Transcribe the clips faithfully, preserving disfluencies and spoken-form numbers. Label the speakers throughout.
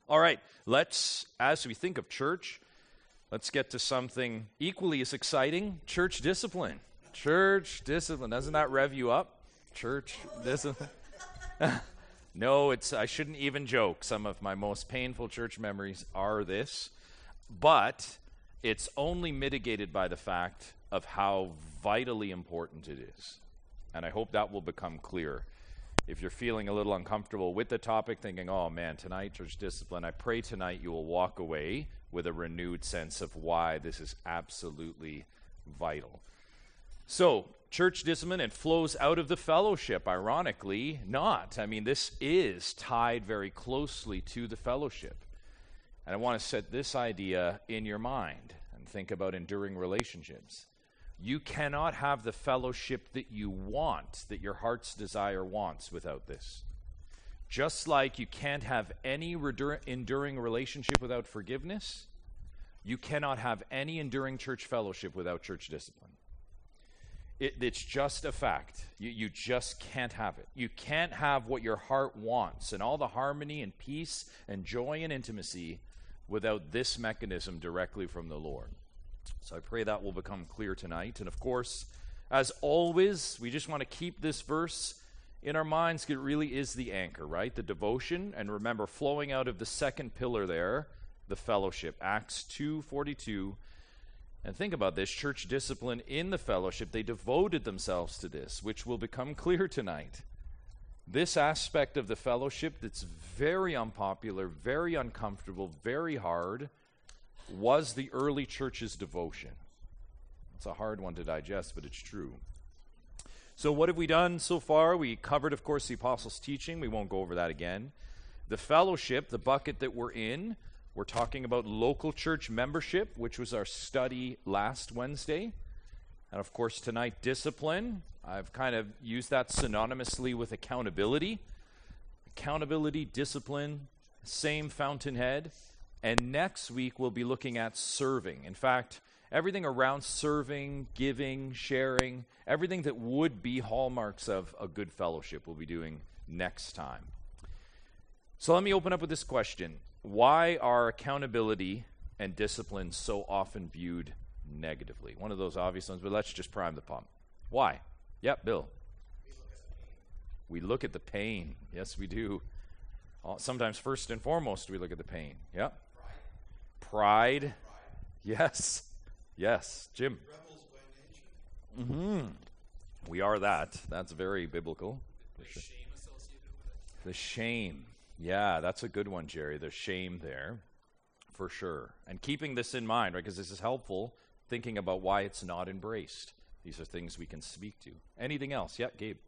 Speaker 1: All right, let's, as we think of church, let's get to something equally as exciting, church discipline. Church discipline. Doesn't that rev you up? Church discipline. No, it's. I shouldn't even joke. Some of my most painful church memories are this, but it's only mitigated by the fact of how vitally important it is. And I hope that will become clear. If you're feeling a little uncomfortable with the topic, thinking, oh man, tonight, church discipline, I pray tonight you will walk away with a renewed sense of why this is absolutely vital. So, church discipline, it flows out of the fellowship, ironically not. I mean, this is tied very closely to the fellowship. And I want to set this idea in your mind and think about enduring relationships. You cannot have the fellowship that you want, that your heart's desire wants, without this. Just like you can't have any redur- enduring relationship without forgiveness, you cannot have any enduring church fellowship without church discipline. It, it's just a fact. You, you just can't have it. You can't have what your heart wants and all the harmony and peace and joy and intimacy without this mechanism directly from the Lord. So I pray that will become clear tonight. And of course, as always, we just want to keep this verse in our minds because it really is the anchor, right? The devotion, and remember, flowing out of the second pillar there, the fellowship, Acts two forty-two. And think about this, church discipline in the fellowship, they devoted themselves to this, which will become clear tonight. This aspect of the fellowship that's very unpopular, very uncomfortable, very hard, was the early church's devotion. It's a hard one to digest, but it's true. So what have we done so far? We covered, of course, the apostles' teaching. We won't go over that again. The fellowship, the bucket that we're in, we're talking about local church membership, which was our study last Wednesday. And of course, tonight, discipline. I've kind of used that synonymously with accountability. Accountability, discipline, same fountainhead. And next week, we'll be looking at serving. In fact, everything around serving, giving, sharing, everything that would be hallmarks of a good fellowship we'll be doing next time. So let me open up with this question. Why are accountability and discipline so often viewed negatively? One of those obvious ones, but let's just prime the pump. Why? Yep, Bill. We look at the pain. Yes, we do. Sometimes first and foremost, we look at the pain. Yep. Pride. Pride. Yes. Yes. Jim.
Speaker 2: Rebels by nature.
Speaker 1: Mm-hmm. We are that. That's very biblical.
Speaker 2: The
Speaker 1: sure.
Speaker 2: shame associated with it.
Speaker 1: The shame. Yeah, that's a good one, Jerry. The shame there, for sure. And keeping this in mind, right, because this is helpful, thinking about why it's not embraced. These are things we can speak to. Anything else? Yeah, Gabe.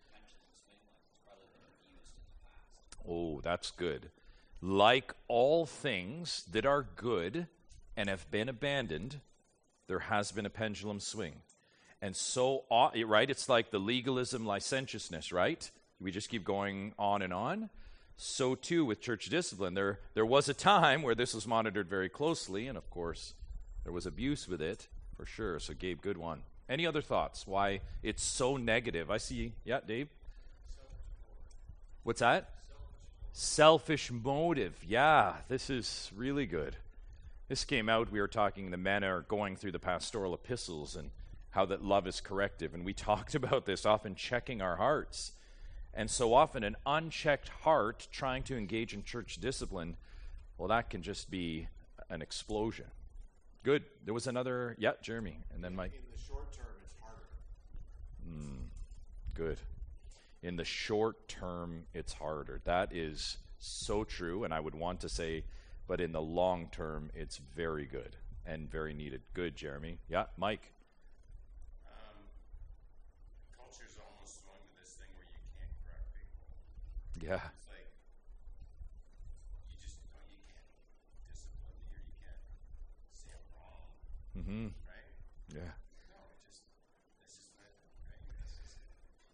Speaker 1: Oh, that's good. Like all things that are good and have been abandoned, there has been a pendulum swing. And so, right, it's like the legalism, licentiousness, right? We just keep going on and on. So too with church discipline. There, there was a time where this was monitored very closely, and of course, there was abuse with it, for sure. So Gabe, good one. Any other thoughts? Why it's so negative? I see, yeah, Dave? What's that? Selfish motive. Yeah, this is really good. This came out, we were talking, the men are going through the pastoral epistles and how that love is corrective. And we talked about this, often checking our hearts. And so often an unchecked heart trying to engage in church discipline, well, that can just be an explosion. Good. There was another, yeah, Jeremy. And then Mike.
Speaker 2: In the short term, it's harder.
Speaker 1: Mm, good. In the short term, it's harder. That is so true, and I would want to say, but in the long term, it's very good and very needed. Good, Jeremy. Yeah, Mike.
Speaker 3: Um, culture's almost going to this thing where you can't correct people.
Speaker 1: Yeah.
Speaker 3: It's like, you just, you know, you can't discipline or you can't say I'm wrong,
Speaker 1: Mm-hmm.
Speaker 3: right?
Speaker 1: Yeah.
Speaker 3: No, it just, this is it, right? This is it.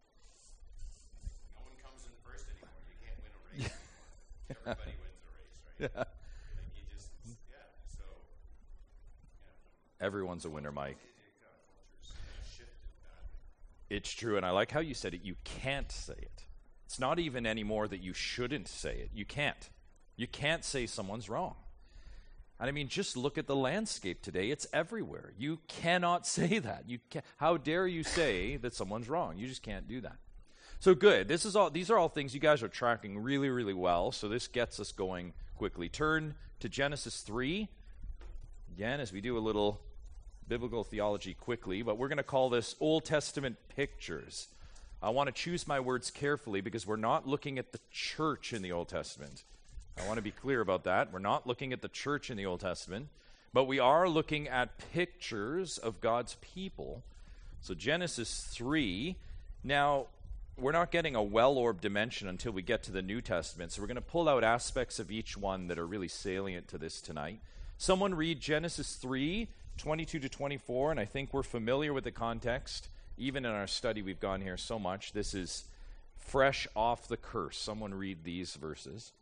Speaker 3: No one comes in first anymore. You can't win a race. Everybody wins a race, right?
Speaker 1: Yeah.
Speaker 3: Like you just, yeah, so, yeah.
Speaker 1: Everyone's a winner, Mike.
Speaker 3: Culture's shifted that.
Speaker 1: It's true, and I like how you said it. You can't say it. It's not even anymore that you shouldn't say it. You can't. You can't say someone's wrong. And I mean, just look at the landscape today. It's everywhere. You cannot say that. You can, how dare you say that someone's wrong? You just can't do that. So good. This is all. These are all things you guys are tracking really, really well. So this gets us going quickly. Turn to Genesis three. Again, as we do a little biblical theology quickly, but we're going to call this Old Testament pictures. I want to choose my words carefully because we're not looking at the church in the Old Testament. I want to be clear about that. We're not looking at the church in the Old Testament, but we are looking at pictures of God's people. So Genesis three. Now, we're not getting a well-orbed dimension until we get to the New Testament, so we're going to pull out aspects of each one that are really salient to this tonight. Someone read Genesis three, twenty-two to twenty-four, and I think we're familiar with the context. Even in our study, we've gone here so much. This is fresh off the curse. Someone read these verses.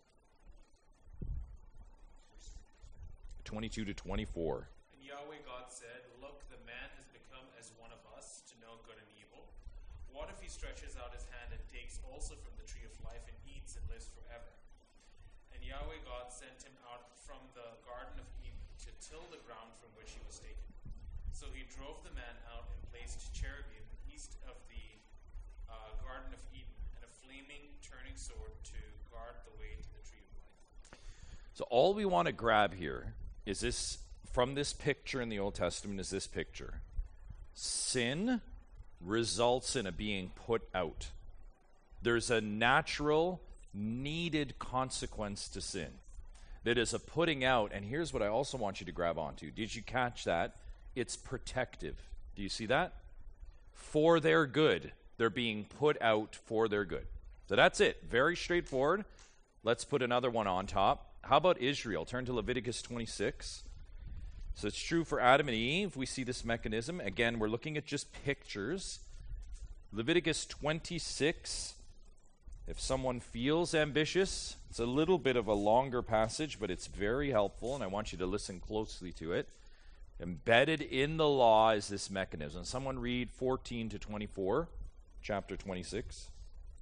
Speaker 1: twenty-two to twenty-four.
Speaker 4: And Yahweh God said, "Look, the man has become as one of us, to know good and evil. What if he stretches out his hand and takes also from the tree of life and eats and lives forever?" And Yahweh God sent him out from the Garden of Eden to till the ground from which he was taken. So he drove the man out and placed cherubim east of the uh, Garden of Eden and a flaming turning sword to guard the way to the tree of life.
Speaker 1: So all we want to grab here is this, from this picture in the Old Testament, is this picture. Sin results in a being put out. There's a natural, needed consequence to sin. That is a putting out, and here's what I also want you to grab onto. Did you catch that? It's protective. Do you see that? For their good. They're being put out for their good. So that's it. Very straightforward. Let's put another one on top. How about Israel? Turn to Leviticus twenty-six. So it's true for Adam and Eve. We see this mechanism. Again, we're looking at just pictures. Leviticus twenty-six. If someone feels ambitious, it's a little bit of a longer passage, but it's very helpful, and I want you to listen closely to it. Embedded in the law is this mechanism. Someone read fourteen to twenty-four, chapter twenty-six.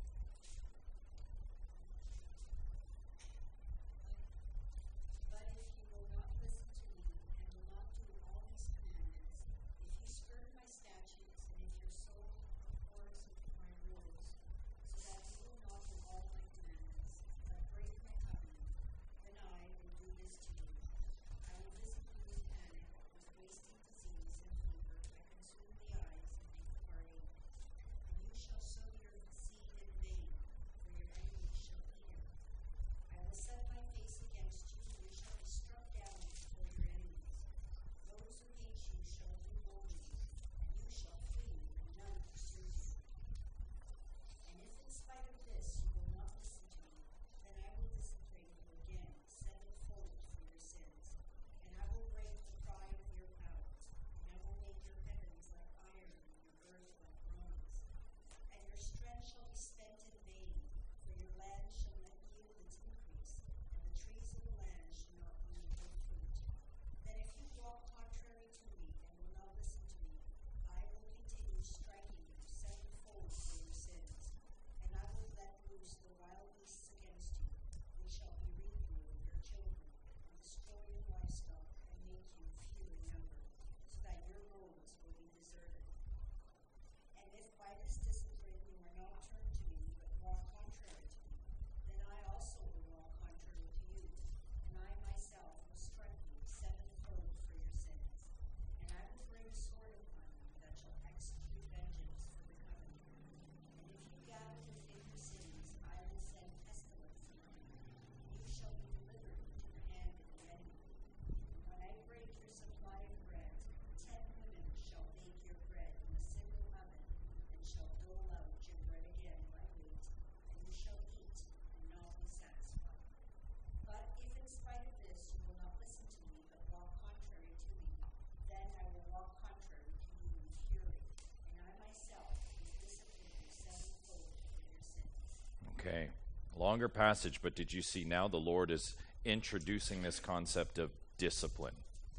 Speaker 1: Okay, longer passage, but did you see now the Lord is introducing this concept of discipline?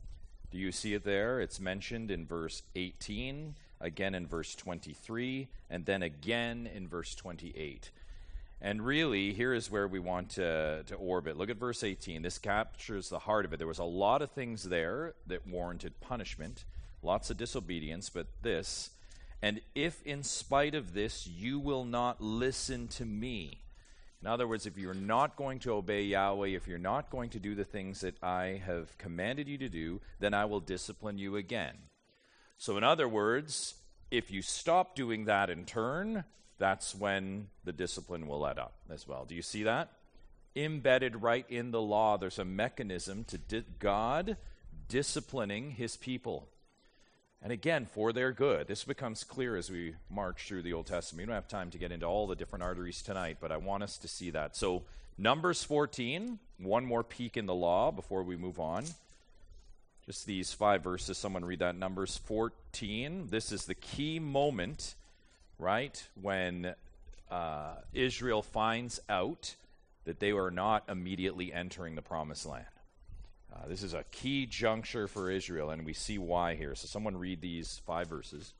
Speaker 1: Do you see it there? It's mentioned in verse eighteen, again in verse twenty-three, and then again in verse twenty-eight. And really, here is where we want to, to orbit. Look at verse eighteen. This captures the heart of it. There was a lot of things there that warranted punishment, lots of disobedience, but this, and if in spite of this you will not listen to me. In other words, if you're not going to obey Yahweh, if you're not going to do the things that I have commanded you to do, then I will discipline you again. So in other words, if you stop doing that in turn, that's when the discipline will let up as well. Do you see that? Embedded right in the law, there's a mechanism to di- God disciplining his people. And again, for their good. This becomes clear as we march through the Old Testament. We don't have time to get into all the different arteries tonight, but I want us to see that. So Numbers fourteen, one more peek in the law before we move on. Just these five verses. Someone read that. Numbers fourteen. This is the key moment, right, when uh, Israel finds out that they are not immediately entering the promised land. Uh, this is a key juncture for Israel, and we see why here. So someone read these five verses.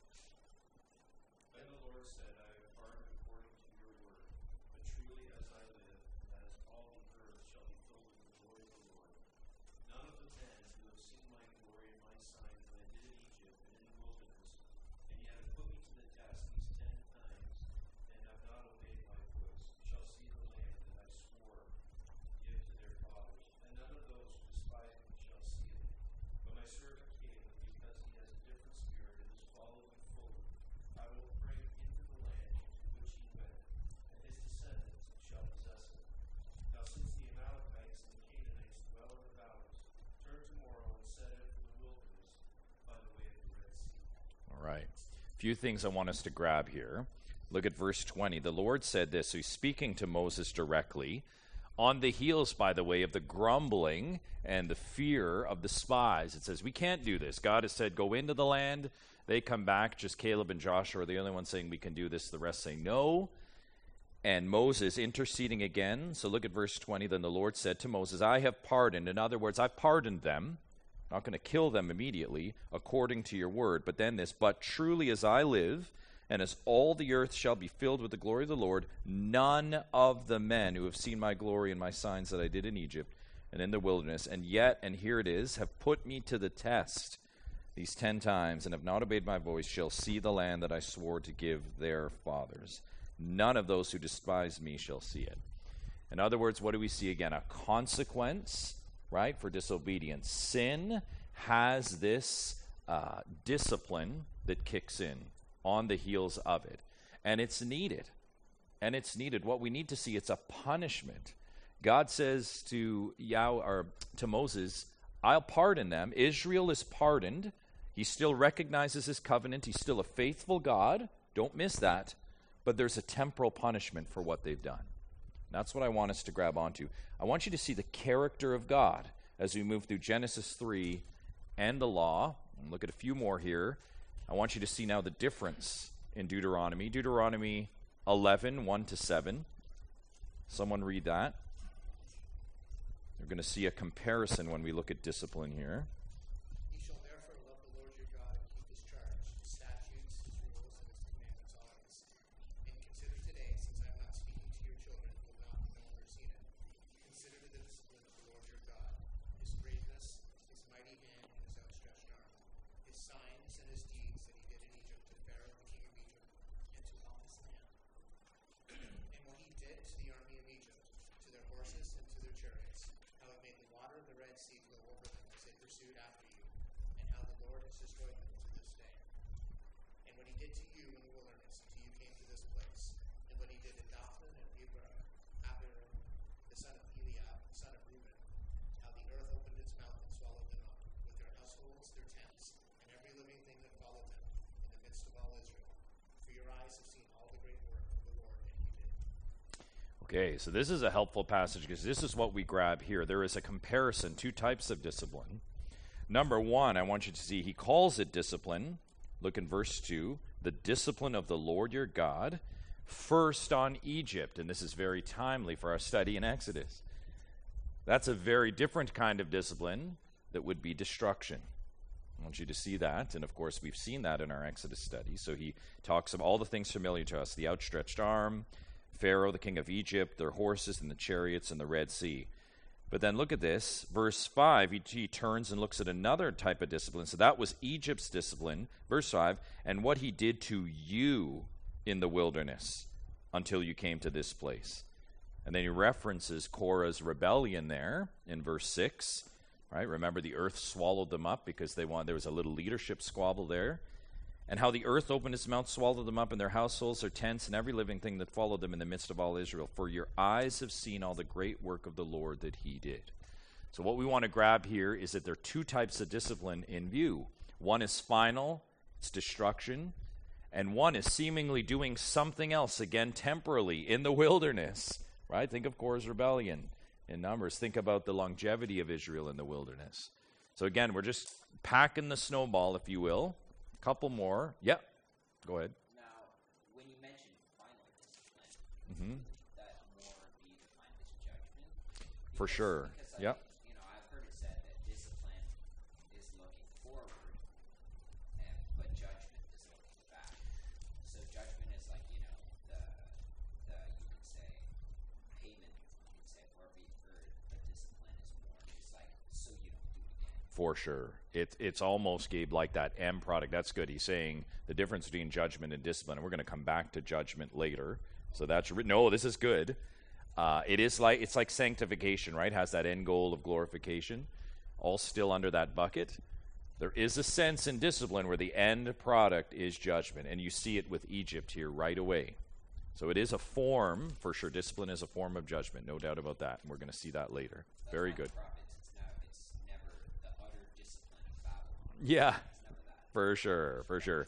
Speaker 2: Then the Lord said, I have pardoned according to your word, but truly as I live, and as all the earth shall be filled with the glory of the Lord. None of the men who have seen my glory and my signs that I did in Egypt and in the wilderness, and yet have put me to the test these ten times, and have not obeyed my voice, shall see the land that I swore to give to their fathers. And none of those who despise me shall see it. But my servant Caleb, because he has a different spirit and has followed me fully, I will bring into the land into which he went, and his descendants shall possess it. Now since the Amalekites and the Canaanites dwell in the valleys, turn tomorrow and set out from the wilderness by the way of the Red Sea.
Speaker 1: All right. A few things I want us to grab here. Look at verse twenty. The Lord said this. So he's speaking to Moses directly. On the heels, by the way, of the grumbling and the fear of the spies. It says, we can't do this. God has said, go into the land. They come back. Just Caleb and Joshua are the only ones saying we can do this. The rest say no. And Moses interceding again. So look at verse twenty. Then the Lord said to Moses, I have pardoned. In other words, I've pardoned them. Not going to kill them immediately, according to your word. But then this, but truly as I live, and as all the earth shall be filled with the glory of the Lord, none of the men who have seen my glory and my signs that I did in Egypt and in the wilderness, and yet, and here it is, have put me to the test these ten times, and have not obeyed my voice, shall see the land that I swore to give their fathers. None of those who despise me shall see it. In other words, what do we see again? A consequence, right, for disobedience. Sin has this uh, discipline that kicks in on the heels of it. And it's needed. And it's needed. What we need to see, it's a punishment. God says to Yahweh, or to Moses, I'll pardon them. Israel is pardoned. He still recognizes his covenant. He's still a faithful God. Don't miss that. But there's a temporal punishment for what they've done. That's what I want us to grab onto. I want you to see the character of God as we move through Genesis three and the law. And look at a few more here. I want you to see now the difference in Deuteronomy. Deuteronomy eleven, one to seven. Someone read that. You're going to see a comparison when we look at discipline here.
Speaker 5: You shall therefore love the Lord your God and keep his charge, his statutes, his rules, and his commandments always. And consider today, since I am not speaking to your children who have not known or seen it, consider the discipline of the Lord your God, his greatness, his mighty hand, and his outstretched arm, his signs and his deeds that he did in Egypt to Pharaoh the king of Egypt, and to all his land. And what he did to the army of Egypt, to their horses and to their chariots, how it made the water of the Red Sea flow over them as they pursued after you, and how the Lord has destroyed them to this day. And what he did to you in the wilderness until you came to this place, and what he did to Dathan and Abiram, Abiram, the son of Eliab, the son of Reuben, how the earth opened its mouth and swallowed them up, with their households, their tents, and every living thing that followed them, in the midst of all Israel. For your eyes have seen all the great work of the Lord that he did.
Speaker 1: Okay, so this is a helpful passage because this is what we grab here. There is a comparison, two types of discipline. Number one, I want you to see he calls it discipline. Look in verse two. The discipline of the Lord your God, first on Egypt. And this is very timely for our study in Exodus. That's a very different kind of discipline that would be destruction. I want you to see that. And of course, we've seen that in our Exodus study. So he talks of all the things familiar to us, the outstretched arm, Pharaoh, the king of Egypt, their horses and the chariots and the Red Sea. But then look at this, verse five, he, he turns and looks at another type of discipline. So that was Egypt's discipline, verse five, and what he did to you in the wilderness until you came to this place. And then he references Korah's rebellion there in verse six, right? Remember the earth swallowed them up because they want, there was a little leadership squabble there. And how the earth opened its mouth, swallowed them up, and their households, their tents, and every living thing that followed them in the midst of all Israel. For your eyes have seen all the great work of the Lord that he did. So what we want to grab here is that there are two types of discipline in view. One is final, it's destruction, and one is seemingly doing something else, again, temporally, in the wilderness. Right? Think of Korah's rebellion in Numbers. Think about the longevity of Israel in the wilderness. So again, we're just packing the snowball, if you will. Couple more. Yep. Go ahead.
Speaker 6: Now, when you mentioned final discipline,
Speaker 1: Mm-hmm.
Speaker 6: would that more be defined as judgment?
Speaker 1: For
Speaker 6: Because-
Speaker 1: sure.
Speaker 6: Because
Speaker 1: Yep.
Speaker 6: I, you know, I've heard it said that discipline is looking forward, and, but judgment is looking back. So judgment is like, you know, the the you could say payment, you could say, or be or but discipline is more just like so you don't do it again.
Speaker 1: For sure. It, it's almost, Gabe, like that M product. That's good. He's saying the difference between judgment and discipline. And we're going to come back to judgment later. So that's, no, this is good. Uh, it is like, it's like sanctification, right? Has that end goal of glorification. All still under that bucket. There is a sense in discipline where the end product is judgment. And you see it with Egypt here right away. So it is a form, for sure. Discipline is a form of judgment. No doubt about that. And we're going to see that later.
Speaker 6: That's
Speaker 1: Very
Speaker 6: why
Speaker 1: good.
Speaker 6: the prophets, it's, not, it's never the utter discipline of Babylon.
Speaker 1: Yeah.
Speaker 6: It's never that.
Speaker 1: For sure, for sure.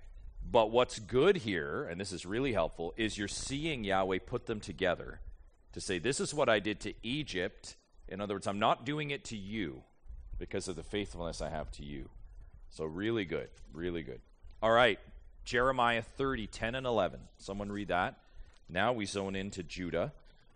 Speaker 1: But what's good here, and this is really helpful, is you're seeing Yahweh put them together to say, this is what I did to Egypt. In other words, I'm not doing it to you because of the faithfulness I have to you. So really good, really good. All right, Jeremiah thirty, ten and eleven. Someone read that. Now we zone into Judah.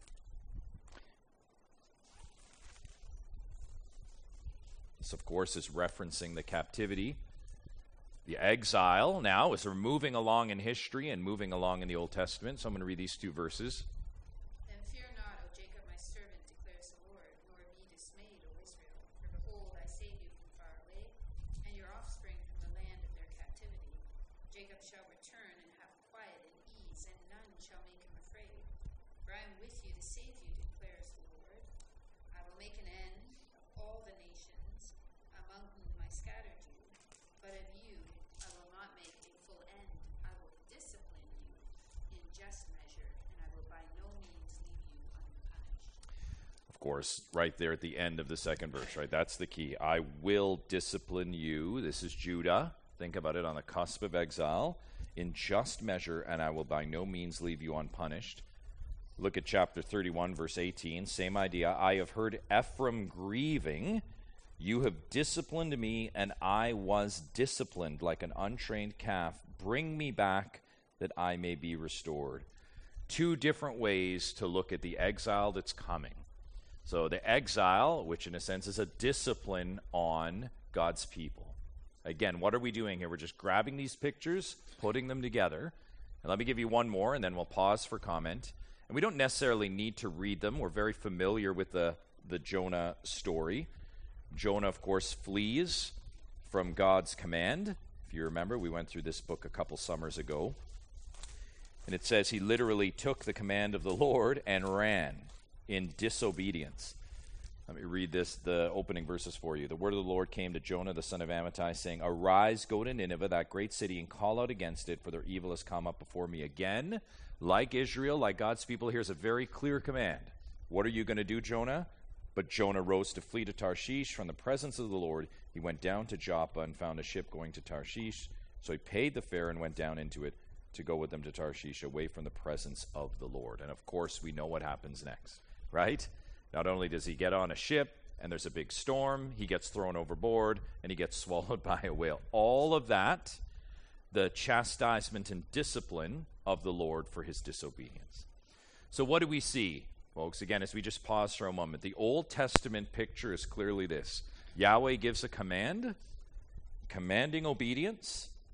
Speaker 1: This, of course, is referencing the captivity. The exile now, as we're moving along in history and moving along in the Old Testament. So I'm going to read these two verses.
Speaker 7: Then fear not, O Jacob, my servant, declares the Lord, nor be dismayed, O Israel. For behold, I save you from far away, and your offspring from the land of their captivity. Jacob shall return and have quiet and ease, and none shall make him afraid. For I am with you to save you, declares the Lord. I will make an end of all the nations among whom I scattered you, but of you I will not make a full end. I will discipline you in just measure, and I will by no means leave you unpunished.
Speaker 1: Of course, right there at the end of the second verse, right? That's the key. I will discipline you. This is Judah. Think about it, on the cusp of exile. In just measure, and I will by no means leave you unpunished. Look at chapter thirty-one, verse eighteen. Same idea. I have heard Ephraim grieving. You have disciplined me, and I was disciplined like an untrained calf. Bring me back that I may be restored. Two different ways to look at the exile that's coming. So the exile, which in a sense is a discipline on God's people. Again, what are we doing here? We're just grabbing these pictures, putting them together. And let me give you one more, and then we'll pause for comment. And we don't necessarily need to read them. We're very familiar with the, the Jonah story. Jonah, of course, flees from God's command. If you remember, we went through this book a couple summers ago. And it says he literally took the command of the Lord and ran in disobedience. Let me read this, the opening verses for you. The word of the Lord came to Jonah, the son of Amittai, saying, Arise, go to Nineveh, that great city, and call out against it, for their evil has come up before me. Again, like Israel, like God's people, here's a very clear command. What are you going to do, Jonah? But Jonah rose to flee to Tarshish from the presence of the Lord. He went down to Joppa and found a ship going to Tarshish. So he paid the fare and went down into it to go with them to Tarshish, away from the presence of the Lord. And of course, we know what happens next, right? Not only does he get on a ship and there's a big storm, he gets thrown overboard and he gets swallowed by a whale. All of that, the chastisement and discipline of the Lord for his disobedience. So what do we see, folks? Again, as we just pause for a moment, the Old Testament picture is clearly this. Yahweh gives a command, commanding obedience.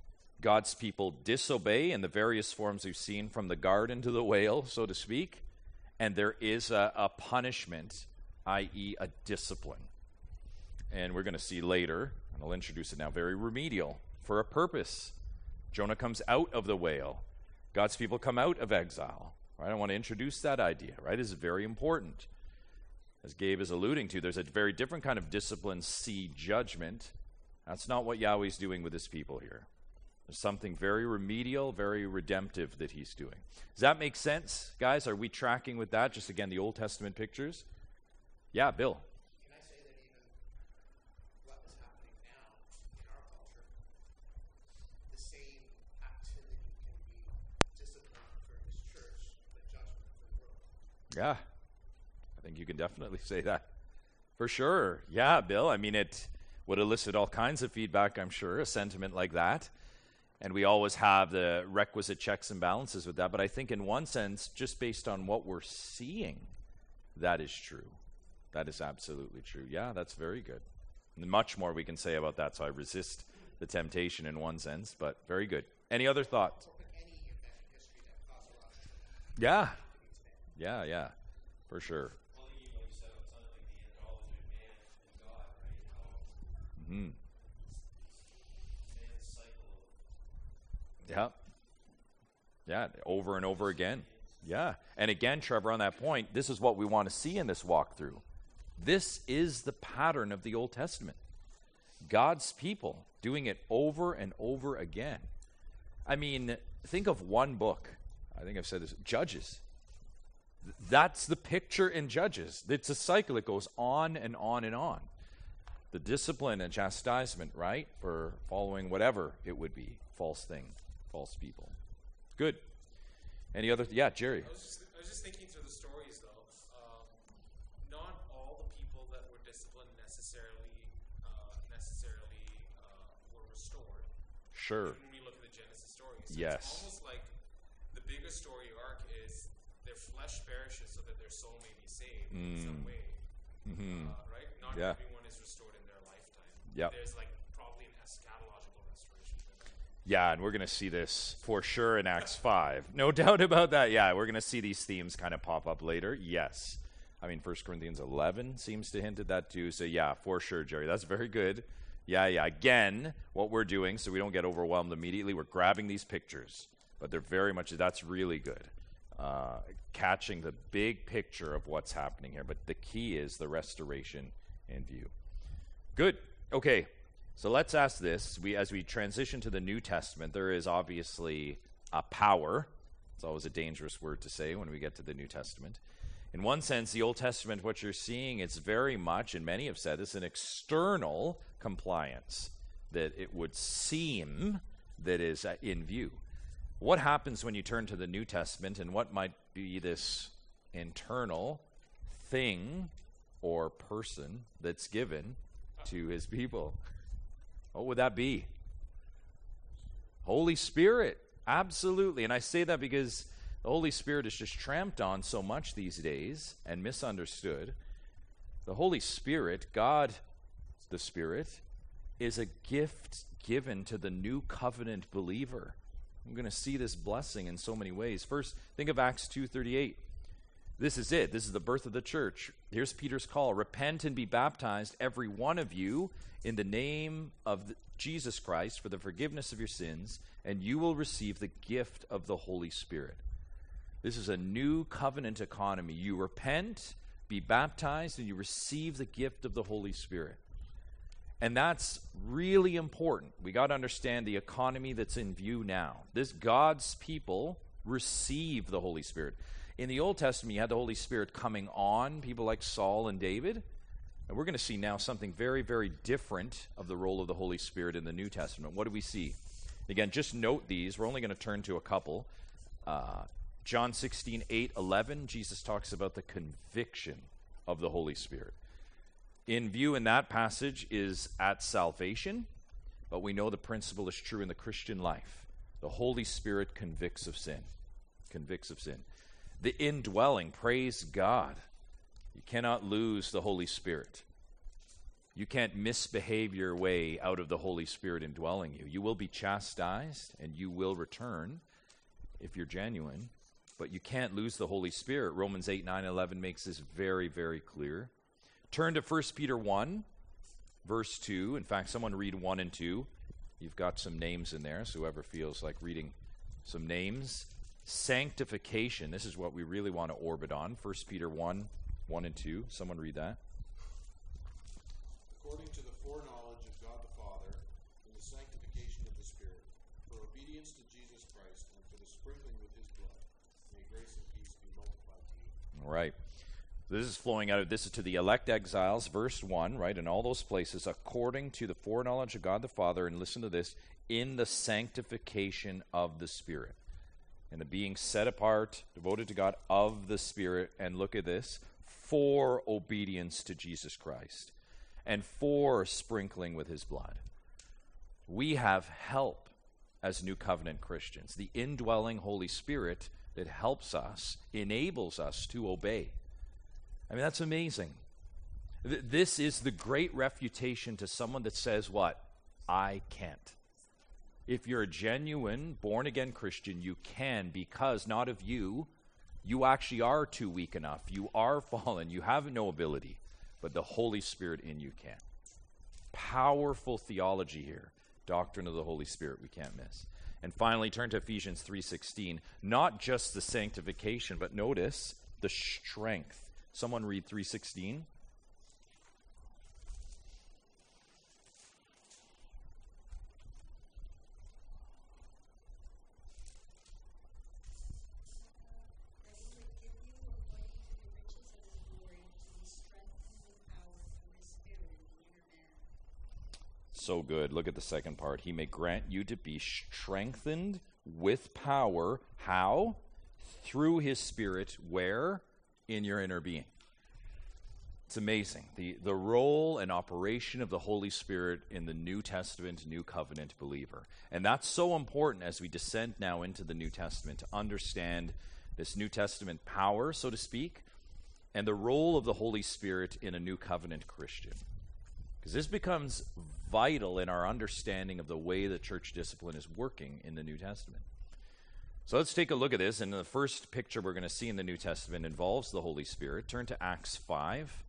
Speaker 1: God's people disobey in the various forms we've seen, from the garden to the whale, so to speak, and there is a, a punishment, that is a discipline. And we're going to see later, and I'll introduce it now, very remedial, for a purpose. Jonah comes out of the whale. God's people come out of exile. Right? I want to introduce that idea, right? This is very important. As Gabe is alluding to, there's a very different kind of discipline, see judgment. That's not what Yahweh's doing with his people here. There's something very remedial, very redemptive that he's doing. Does that make sense, guys? Are we tracking with that? Just again, the Old Testament pictures? Yeah, Bill.
Speaker 5: Can I say that even what is happening now in our culture, the same activity can be discipline for his church, but judgment for the world?
Speaker 1: Yeah, I think you can definitely say that. For sure. Yeah, Bill. I mean, it would elicit all kinds of feedback, I'm sure, a sentiment like that. And we always have the requisite checks and balances with that. But I think in one sense, just based on what we're seeing, that is true. That is absolutely true. Yeah, that's very good. And much more we can say about that, so I resist the temptation in one sense, but very good. Any other thoughts?
Speaker 5: Or pick any event in history that caused a lot of
Speaker 1: Yeah. Yeah, yeah, for sure.
Speaker 2: Well, you know, you said it's something like the anthology of man and God, right? How
Speaker 1: Hmm.
Speaker 2: man's cycle of
Speaker 1: Yeah. Yeah, over and over again. Yeah. And again, Trevor, on that point, this is what we want to see in this walkthrough. This is the pattern of the Old Testament. God's people doing it over and over again. I mean, think of one book. I think I've said this, Judges. That's the picture in Judges. It's a cycle. It goes on and on and on. The discipline and chastisement, right, for following whatever it would be, false thing, false people. Good. Any other? Th- yeah, Jerry.
Speaker 4: I was just, I was just thinking through the stories, though. Um, not all the people that were disciplined necessarily uh, necessarily uh, were restored.
Speaker 1: Sure.
Speaker 4: Even when we look at the Genesis stories, so
Speaker 1: Yes.
Speaker 4: it's almost like the bigger story arc is their flesh perishes so that their soul may be saved in some
Speaker 1: Mm.
Speaker 4: way.
Speaker 1: Mm-hmm.
Speaker 4: Uh, right? Not
Speaker 1: Yeah.
Speaker 4: everyone is restored in their lifetime.
Speaker 1: Yep.
Speaker 4: There's like probably an eschatological restoration to them.
Speaker 1: Yeah, and we're going to see this for sure in Acts five. No doubt about that. Yeah, we're going to see these themes kind of pop up later. Yes. I mean, First Corinthians eleven seems to hint at that too. So, yeah, for sure, Jerry. That's very good. Yeah, yeah. Again, what we're doing, so we don't get overwhelmed immediately, we're grabbing these pictures. But they're very much, that's really good. Uh, catching the big picture of what's happening here. But the key is the restoration in view. Good. Okay. So let's ask this. We, as we transition to the New Testament, there is obviously a power. It's always a dangerous word to say when we get to the New Testament. In one sense, the Old Testament, what you're seeing, it's very much, and many have said this, an external compliance that it would seem that is uh, in view. What happens when you turn to the New Testament, and what might be this internal thing or person that's given to his people? What would that be? Holy Spirit. Absolutely. And I say that because the Holy Spirit is just tramped on so much these days and misunderstood. The Holy Spirit, God the Spirit, is a gift given to the new covenant believer. I'm going to see this blessing in so many ways. First, think of Acts two thirty-eight. This is it. This is the birth of the church. Here's Peter's call. Repent and be baptized, every one of you, in the name of the, Jesus Christ, for the forgiveness of your sins, and you will receive the gift of the Holy Spirit. This is a new covenant economy. You repent, be baptized, and you receive the gift of the Holy Spirit. And that's really important. We got to understand the economy that's in view now. This God's people receive the Holy Spirit. In the Old Testament, you had the Holy Spirit coming on people like Saul and David. And we're going to see now something very, very different of the role of the Holy Spirit in the New Testament. What do we see? Again, just note these. We're only going to turn to a couple. Uh, John sixteen, eight, eleven, Jesus talks about the conviction of the Holy Spirit. In view in that passage is at salvation, but we know the principle is true in the Christian life. The Holy Spirit convicts of sin. Convicts of sin. The indwelling, praise God. You cannot lose the Holy Spirit. You can't misbehave your way out of the Holy Spirit indwelling you. You will be chastised, and you will return if you're genuine, but you can't lose the Holy Spirit. Romans eight, nine, eleven makes this very, very clear. Turn to First Peter one, verse two. In fact, someone read one and two. You've got some names in there, so whoever feels like reading some names. Sanctification, this is what we really want to orbit on. First Peter one, one and two. Someone read that.
Speaker 2: According to the foreknowledge of God the Father, and the sanctification of the Spirit, for obedience to Jesus Christ, and for the sprinkling with his blood, may grace and peace be multiplied to you.
Speaker 1: All right. This is flowing out of, this is to the elect exiles, verse one, right, in all those places, according to the foreknowledge of God the Father, and listen to this, in the sanctification of the Spirit. And the being set apart, devoted to God of the Spirit, and look at this, for obedience to Jesus Christ, and for sprinkling with his blood. We have help as New Covenant Christians, the indwelling Holy Spirit that helps us, enables us to obey. I mean, that's amazing. Th- this is the great refutation to someone that says what? I can't. If you're a genuine, born-again Christian, you can, because not of you. You actually are too weak enough. You are fallen. You have no ability. But the Holy Spirit in you can. Powerful theology here. Doctrine of the Holy Spirit we can't miss. And finally, turn to Ephesians three sixteen. Not just the sanctification, but notice the strength. Someone read three sixteen. So good. Look at the second part. He may grant you to be strengthened with power. How? Through his Spirit. Where? In your inner being. It's amazing. The, the role and operation of the Holy Spirit in the New Testament, New Covenant believer. And that's so important as we descend now into the New Testament to understand this New Testament power, so to speak, and the role of the Holy Spirit in a New Covenant Christian. Because this becomes vital in our understanding of the way the church discipline is working in the New Testament. So let's take a look at this. And the first picture we're going to see in the New Testament involves the Holy Spirit. Turn to Acts five.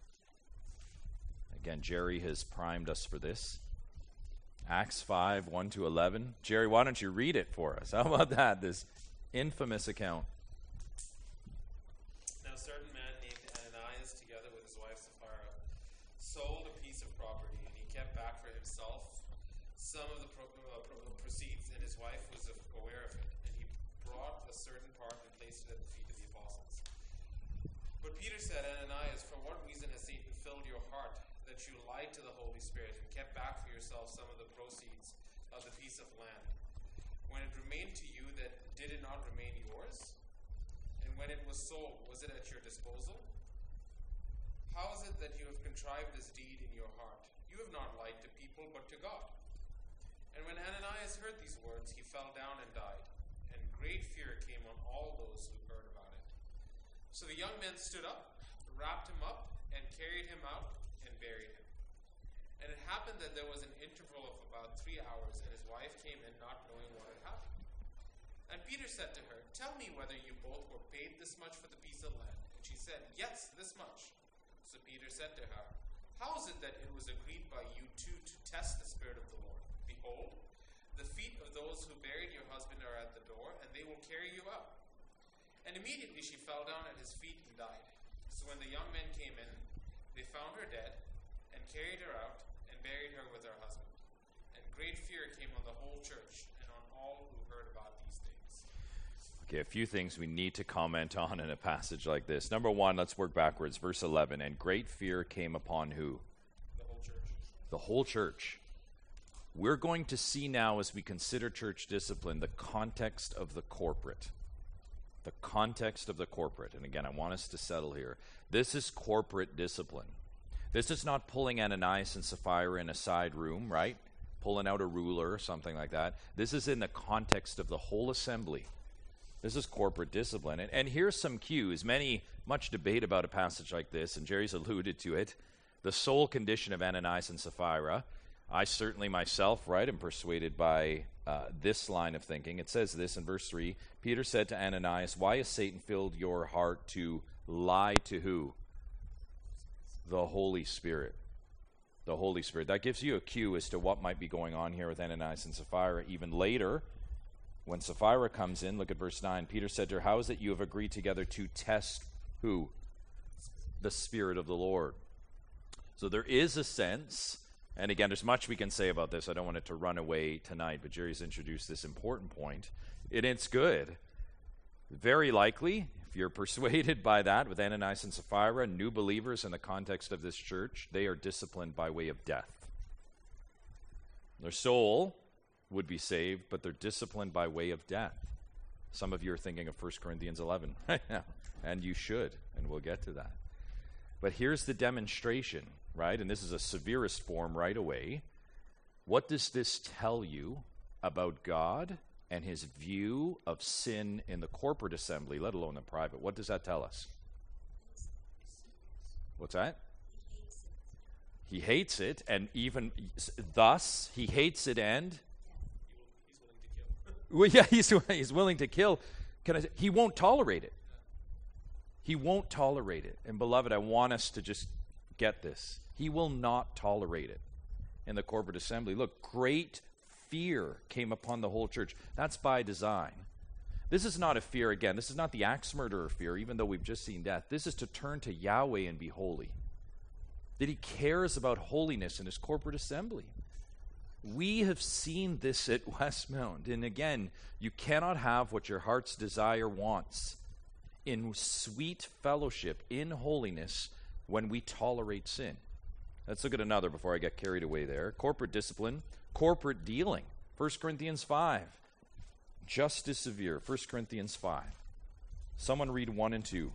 Speaker 1: Again, Jerry has primed us for this. Acts five, one to eleven. Jerry, why don't you read it for us? How about that? This infamous account.
Speaker 4: Now, a certain man named Ananias, together with his wife Sapphira, sold a piece of property, and he kept back for himself some of the pro- uh, pro- proceeds, and his wife was aware of it. And he brought a certain part and placed it at the feet of the apostles. But Peter said, Ananias, for what reason has Satan filled your heart, that you lied to the Holy Spirit and kept back for yourself some of the proceeds of the piece of land? When it remained to you, that did it not remain yours? And when it was sold, was it at your disposal? How is it that you have contrived this deed in your heart? You have not lied to people, but to God. And when Ananias heard these words, he fell down and died. And great fear came on all those who heard about it. So the young men stood up, wrapped him up, and carried him out and buried him. And it happened that there was an interval of about three hours, and his wife came in, not knowing what had happened. And Peter said to her, tell me whether you both were paid this much for the piece of land. And she said, yes, this much. So Peter said to her, how is it that it was agreed by you two to test the Spirit of the Lord? Behold, the feet of those who buried your husband are at the door, and they will carry you out. And immediately she fell down at his feet and died. So when the young men came in, they found her dead, and carried her out, and buried her with her husband. And great fear came on the whole church, and on all who heard about these things.
Speaker 1: Okay, a few things we need to comment on in a passage like this. Number one, let's work backwards. Verse eleven, and great fear came upon who?
Speaker 4: The whole church.
Speaker 1: The whole church. We're going to see now, as we consider church discipline, the context of the corporate. The context of the corporate. And again, I want us to settle here. This is corporate discipline. This is not pulling Ananias and Sapphira in a side room, right? Pulling out a ruler or something like that. This is in the context of the whole assembly. This is corporate discipline. And, and here's some cues. Many, much debate about a passage like this, and Jerry's alluded to it. the sole condition of Ananias and Sapphira. I certainly myself, right, am persuaded by uh, this line of thinking. It says this in verse three. Peter said to Ananias, "Why has Satan filled your heart to lie to who? The Holy Spirit." The Holy Spirit. That gives you a cue as to what might be going on here with Ananias and Sapphira. Even later, when Sapphira comes in, look at verse nine. Peter said to her, "How is it you have agreed together to test who? The Spirit of the Lord." So there is a sense, and again, there's much we can say about this. I don't want it to run away tonight, but Jerry's introduced this important point. And it's good. Very likely, if you're persuaded by that with Ananias and Sapphira, new believers in the context of this church, they are disciplined by way of death. Their soul would be saved, but they're disciplined by way of death. Some of you are thinking of First Corinthians eleven right now, and you should, and we'll get to that. But here's the demonstration, right? And this is a severest form right away. What does this tell you about God and his view of sin in the corporate assembly, let alone the private? What does that tell us? What's that? He hates it, and even thus, he hates it and... Well, yeah, he's, he's willing to kill. Can I say, he won't tolerate it. He won't tolerate it. And beloved, I want us to just get this. He will not tolerate it in the corporate assembly. Look, great fear came upon the whole church. That's by design. This is not a fear, again, this is not the axe murderer fear, even though we've just seen death. This is to turn to Yahweh and be holy. That he cares about holiness in his corporate assembly. We have seen this at Westmount. And again, you cannot have what your heart's desire wants in sweet fellowship, in holiness, when we tolerate sin. Let's look at another before I get carried away there. Corporate discipline, corporate dealing. First Corinthians five. Just as severe. First Corinthians five. Someone read one and two.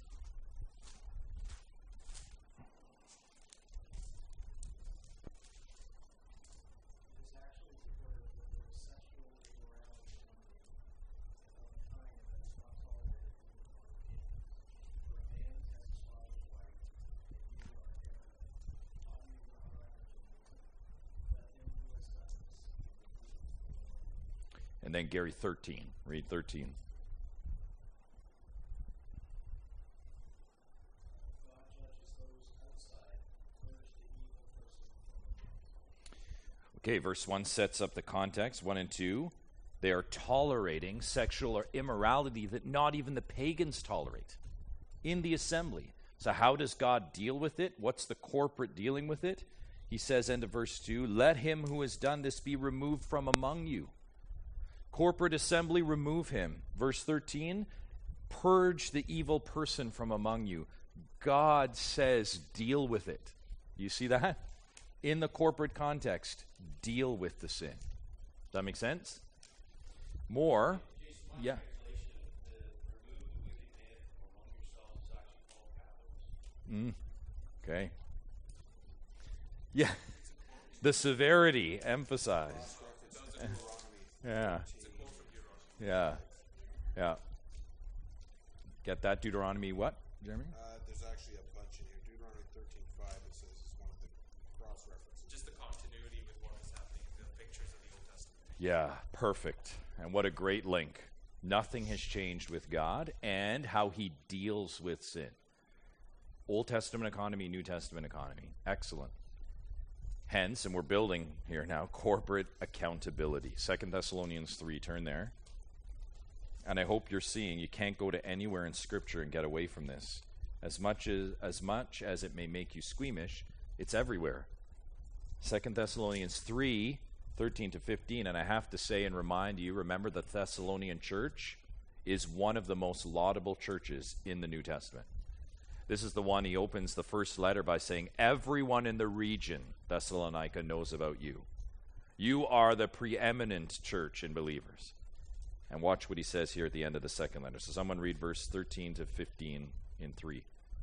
Speaker 1: And then Gary, thirteen. Read thirteen. Okay, verse one sets up the context. one and two. They are tolerating sexual or immorality that not even the pagans tolerate in the assembly. So how does God deal with it? What's the corporate dealing with it? He says, end of verse two, "Let him who has done this be removed from among you." Corporate assembly, remove him. Verse thirteen, "Purge the evil person from among you." God says, deal with it. You see that? In the corporate context, deal with the sin. Does that make sense? More. Yeah. Mm. Okay. Yeah. The severity emphasized. Yeah. Yeah. Yeah. Get that? Deuteronomy what, Jeremy?
Speaker 8: Uh, there's actually a bunch in here. Deuteronomy thirteen five, it says it's one of the cross references.
Speaker 4: Just the continuity with what is happening in the pictures of the Old Testament.
Speaker 1: Yeah, perfect. And what a great link. Nothing has changed with God and how he deals with sin. Old Testament economy, New Testament economy. Excellent. Hence, and we're building here now, corporate accountability. Second Thessalonians three, turn there. And I hope you're seeing you can't go to anywhere in Scripture and get away from this. As much as, as much as it may make you squeamish, it's everywhere. Second Thessalonians three, thirteen to fifteen. And I have to say and remind you, remember the Thessalonian church is one of the most laudable churches in the New Testament. This is the one he opens the first letter by saying, everyone in the region, Thessalonica, knows about you. You are the preeminent church in believers. And watch what he says here at the end of the second letter. So someone read verse thirteen to fifteen in three.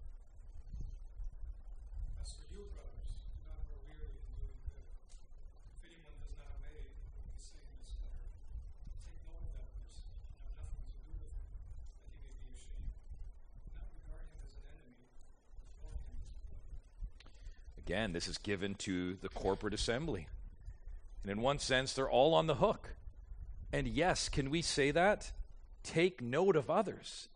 Speaker 2: As for you, brothers, do not grow weary in doing good. If anyone does not obey what we say in this letter, take note of that person and have nothing to do with him, that he may be ashamed. Do not regard him as an enemy, but warn him as a brother.
Speaker 1: Again, this is given to the corporate assembly. And in one sense, they're all on the hook. And yes, can we say that? Take note of others.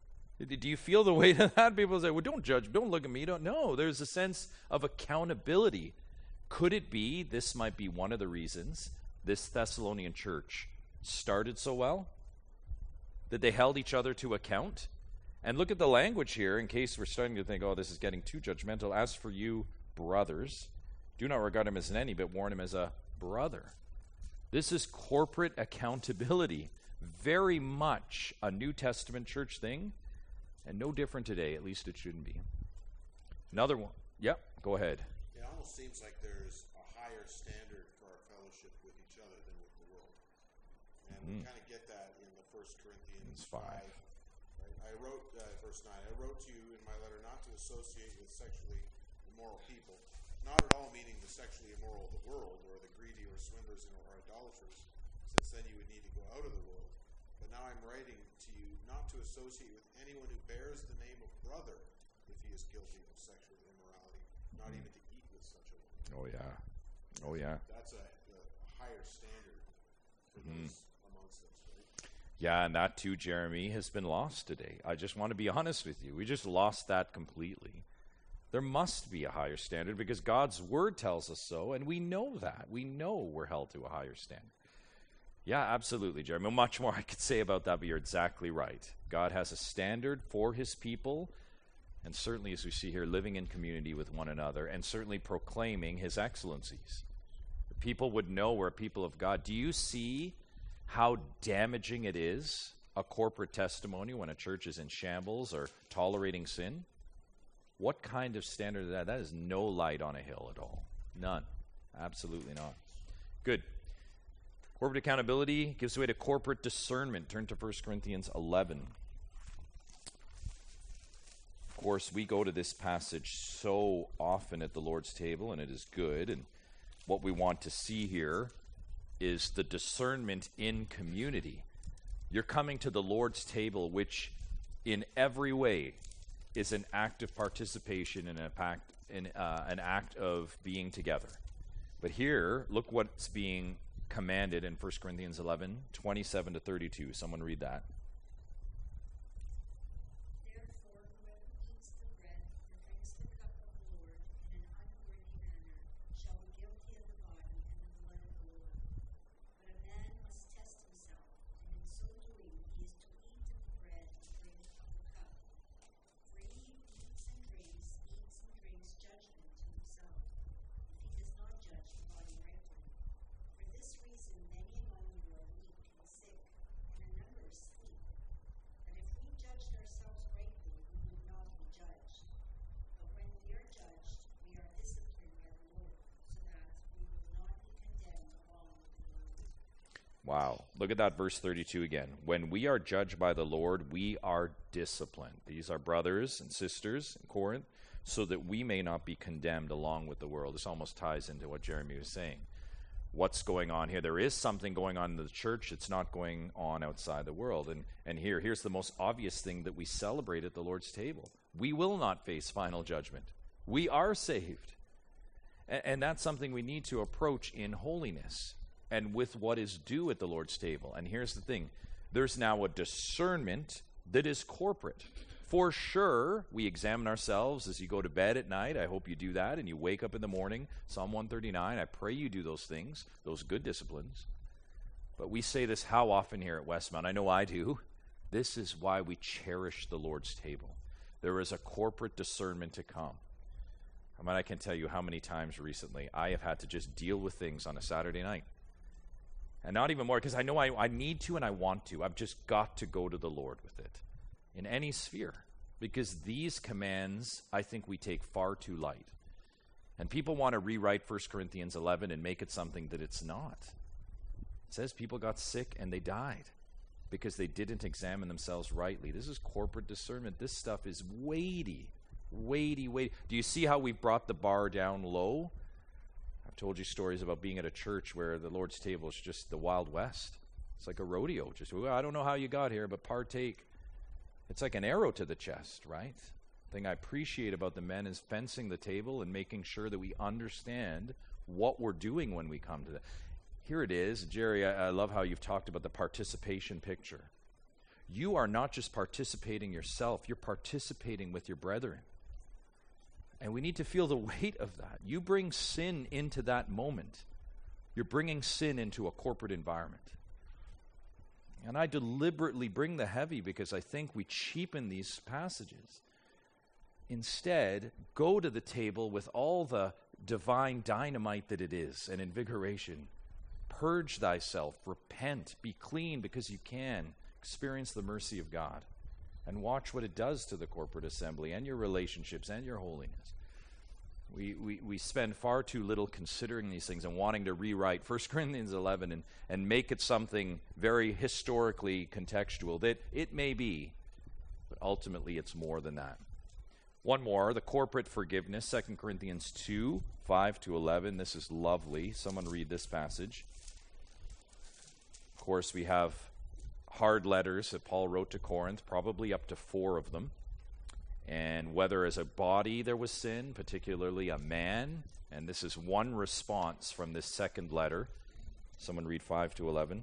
Speaker 1: Do you feel the weight of that? People say, well, don't judge, don't look at me. Don't. No, there's a sense of accountability. Could it be this might be one of the reasons this Thessalonian church started so well? That they held each other to account? And look at the language here, in case we're starting to think, oh, this is getting too judgmental. As for you, brothers, do not regard him as an enemy, but warn him as a brother. This is corporate accountability. Very much a New Testament church thing, and no different today. At least it shouldn't be. Another one. Yep, go ahead.
Speaker 8: It almost seems like there's a higher standard for our fellowship with each other than with the world. And we
Speaker 1: Mm.
Speaker 8: kind of get that in the First Corinthians
Speaker 1: It's five.
Speaker 8: five. Right? I wrote, uh, verse nine, I wrote to you in my letter not to associate with sexually immoral people, not at all meaning the sexually immoral of the world, or the greedy, or swindlers, or idolaters, since then you would need to go out of the world. But now I'm writing to you not to associate with anyone who bears the name of brother if he is guilty of sexual immorality, not even to eat with such a one.
Speaker 1: Oh, yeah. Oh, yeah.
Speaker 8: That's a, a higher standard for
Speaker 1: Mhm.
Speaker 8: those amongst us, right?
Speaker 1: Yeah, and that too, Jeremy, has been lost today. I just want to be honest with you. We just lost that completely. There must be a higher standard because God's word tells us so, and we know that. We know we're held to a higher standard. Yeah, absolutely, Jeremy. Much more I could say about that, but you're exactly right. God has a standard for his people, and certainly, as we see here, living in community with one another, and certainly proclaiming his excellencies. The people would know we're a people of God. Do you see how damaging it is, a corporate testimony, when a church is in shambles or tolerating sin? What kind of standard is that? That is no light on a hill at all. None. Absolutely not. Good. Corporate accountability gives way to corporate discernment. Turn to First Corinthians eleven. Of course, we go to this passage so often at the Lord's table, and it is good. And what we want to see here is the discernment in community. You're coming to the Lord's table, which in every way is an act of participation in, a pact, in uh, an act of being together. But here, look what's being commanded in First Corinthians eleven, twenty-seven to thirty-two. Someone read that.
Speaker 9: Therefore, whoever eats the bread or drinks the cup of the Lord in an unworthy manner shall be guilty of the body and the blood of the Lord. But a man must test himself, and in so doing he is to eat of the bread and drink of the cup. For he who eats and drinks, eats and drinks judgment to himself, if he does not judge the body rightly. For this reason many among you are weak and sick, and a number sleep. But if we judged ourselves rightly, we would not be judged. But when we are judged, we are disciplined by the Lord, so that we will not be condemned along with the world.
Speaker 1: Wow. Look at that verse thirty-two again. When we are judged by the Lord, we are disciplined. These are brothers and sisters in Corinth, so that we may not be condemned along with the world. This almost ties into what Jeremy was saying. What's going on here? There is something going on in the church. It's not going on outside the world. And and here, here's the most obvious thing that we celebrate at the Lord's table. We will not face final judgment. We are saved. And, and that's something we need to approach in holiness and with what is due at the Lord's table. And here's the thing. There's now a discernment that is corporate. For sure, we examine ourselves as you go to bed at night. I hope you do that. And you wake up in the morning. Psalm one thirty-nine, I pray you do those things, those good disciplines. But we say this how often here at Westmount? I know I do. This is why we cherish the Lord's table. There is a corporate discernment to come. I mean, I can tell you how many times recently I have had to just deal with things on a Saturday night. And not even more, because I know I, I need to and I want to. I've just got to go to the Lord with it. In any sphere, because these commands, I think we take far too light. And people want to rewrite First Corinthians eleven and make it something that it's not. It says people got sick and they died because they didn't examine themselves rightly. This is corporate discernment. This stuff is weighty, weighty, weighty. Do you see how we've brought the bar down low? I've told you stories about being at a church where the Lord's table is just the Wild West. It's like a rodeo. Just, well, I don't know how you got here, but partake. It's like an arrow to the chest, right? thing I appreciate about the men is fencing the table and making sure that we understand what we're doing when we come to that. Here it is. Jerry, I, I love how you've talked about the participation picture. You are not just participating yourself, you're participating with your brethren. And we need to feel the weight of that. You bring sin into that moment. You're bringing sin into a corporate environment. And I deliberately bring the heavy because I think we cheapen these passages. Instead, go to the table with all the divine dynamite that it is and invigoration. Purge thyself, repent, be clean because you can. Experience the mercy of God. And watch what it does to the corporate assembly and your relationships and your holiness. We, we, we spend far too little considering these things and wanting to rewrite First Corinthians eleven and, and make it something very historically contextual. That it may be, but ultimately it's more than that. One more, the corporate forgiveness, Second Corinthians two, five to eleven. This is lovely. Someone read this passage. Of course, we have hard letters that Paul wrote to Corinth, probably up to four of them. And whether as a body there was sin, particularly a man, and this is one response from this second letter. Someone read five to eleven.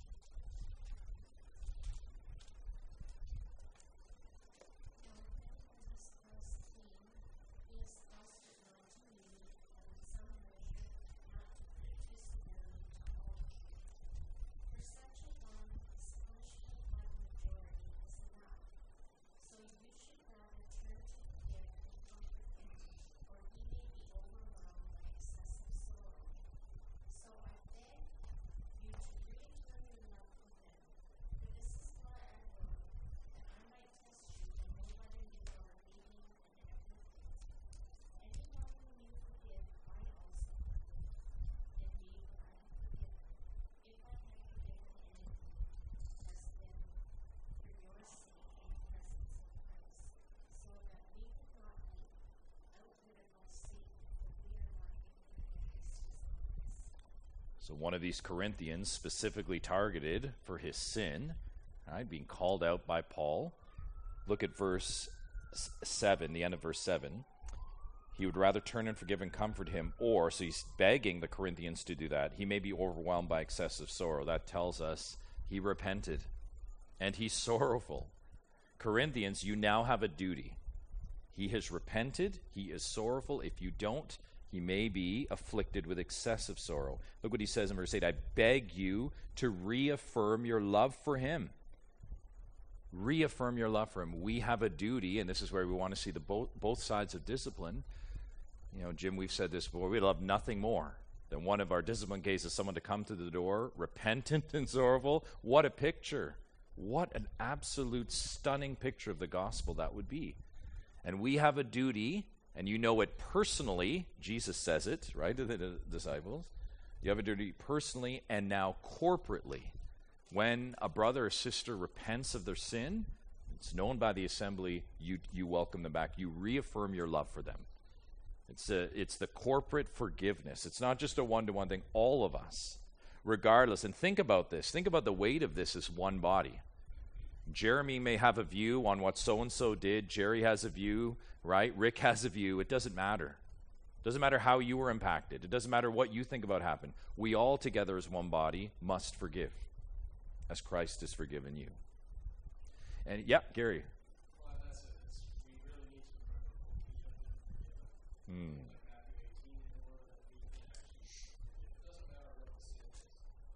Speaker 1: So one of these Corinthians specifically targeted for his sin, right, being called out by Paul. Look at verse seven, the end of verse seven. He would rather turn and forgive and comfort him, or, so he's begging the Corinthians to do that. He may be overwhelmed by excessive sorrow. That tells us he repented, and he's sorrowful. Corinthians, you now have a duty. He has repented. He is sorrowful. If you don't, he may be afflicted with excessive sorrow. Look what he says in verse eight. I beg you to reaffirm your love for him. Reaffirm your love for him. We have a duty, and this is where we want to see the both, both sides of discipline. You know, Jim, we've said this before. We love nothing more than one of our discipline cases, someone to come to the door, repentant and sorrowful. What a picture. What an absolute stunning picture of the gospel that would be. And we have a duty, and you know it personally. Jesus says it, right, to the d- disciples. You have a duty personally and now corporately. When a brother or sister repents of their sin, it's known by the assembly, you you welcome them back. You reaffirm your love for them. It's a, it's the corporate forgiveness. It's not just a one-to-one thing. All of us, regardless. And think about this. Think about the weight of this as one body. Jeremy may have a view on what so-and-so did. Jerry has a view, right? Rick has a view. It doesn't matter. It doesn't matter how you were impacted. It doesn't matter what you think about happened. We all together as one body must forgive, as Christ has forgiven you. And, yeah, Gary.
Speaker 2: Well, that's it. It's, we really need to remember what we have been forgiven.
Speaker 1: Hmm.
Speaker 2: Like Matthew eighteen, in order that we can actually forgive. It doesn't matter what the sin is,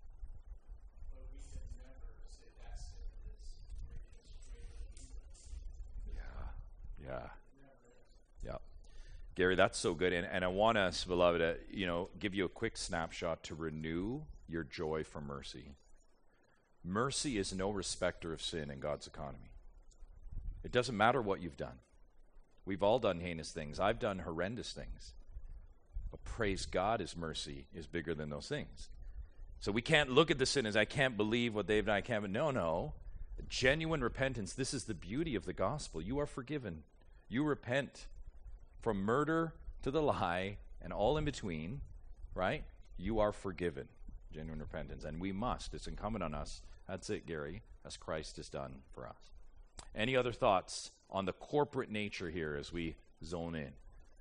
Speaker 2: but we can never say that sin is great, is greater than evil.
Speaker 1: Yeah, yeah.
Speaker 2: It never is.
Speaker 1: Yeah. Gary, that's so good. And, and I want us, beloved, to, you know, give you a quick snapshot to renew your joy for mercy. Mercy is no respecter of sin in God's economy. It doesn't matter what you've done. We've all done heinous things. I've done horrendous things. But praise God, his mercy is bigger than those things. So we can't look at the sin as, I can't believe what they've done. I can't. No, no. Genuine repentance. This is the beauty of the gospel. You are forgiven. You repent from murder to the lie and all in between, right? You are forgiven. Genuine repentance. And we must. It's incumbent on us. That's it, Gary, as Christ has done for us. Any other thoughts on the corporate nature here as we zone in?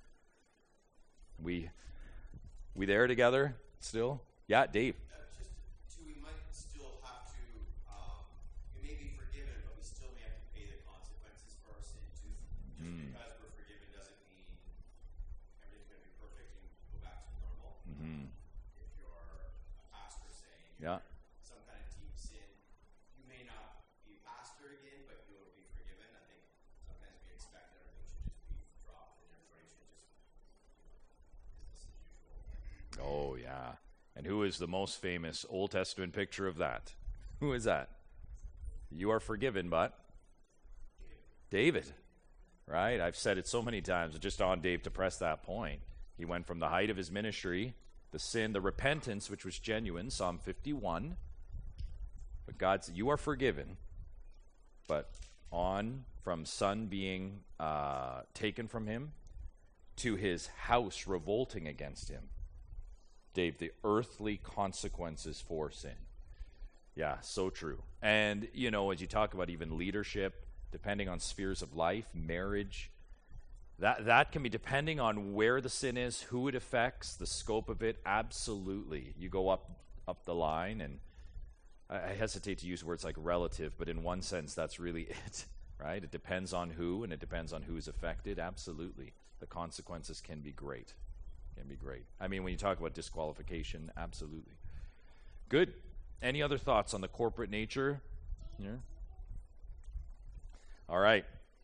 Speaker 1: We we there together still? Yeah, Dave.
Speaker 3: Uh, just two, we might still have to, um, we may be forgiven, but we still may have to pay the consequences for our sin too. Just
Speaker 1: Mm.
Speaker 3: because we're forgiven doesn't mean everything's going to be perfect and go back to normal.
Speaker 1: Mm-hmm.
Speaker 3: If you're a pastor, say, and
Speaker 1: Yeah.
Speaker 3: you're some kind of deep sin, you may not be a pastor again, but you will be forgiven. I think sometimes we expect that everything should just be dropped and everybody should just, you know, business as usual.
Speaker 1: Oh, yeah. And who is the most famous Old Testament picture of that? Who is that? You are forgiven, but David, right? I've said it so many times, just on Dave to press that point. He went from the height of his ministry, the sin, the repentance, which was genuine, Psalm fifty-one. But God said, you are forgiven, but on from son being uh, taken from him to his house revolting against him. Dave, the earthly consequences for sin. Yeah, so true. And, you know, as you talk about even leadership, depending on spheres of life, marriage, that that can be depending on where the sin is, who it affects, the scope of it. Absolutely. You go up up the line, and I, I hesitate to use words like relative, but in one sense, that's really it, right? It depends on who, and it depends on who's affected. Absolutely. The consequences can be great. Can be great. I mean, when you talk about disqualification, absolutely. Good. Any other thoughts on the corporate nature? Yeah. All right.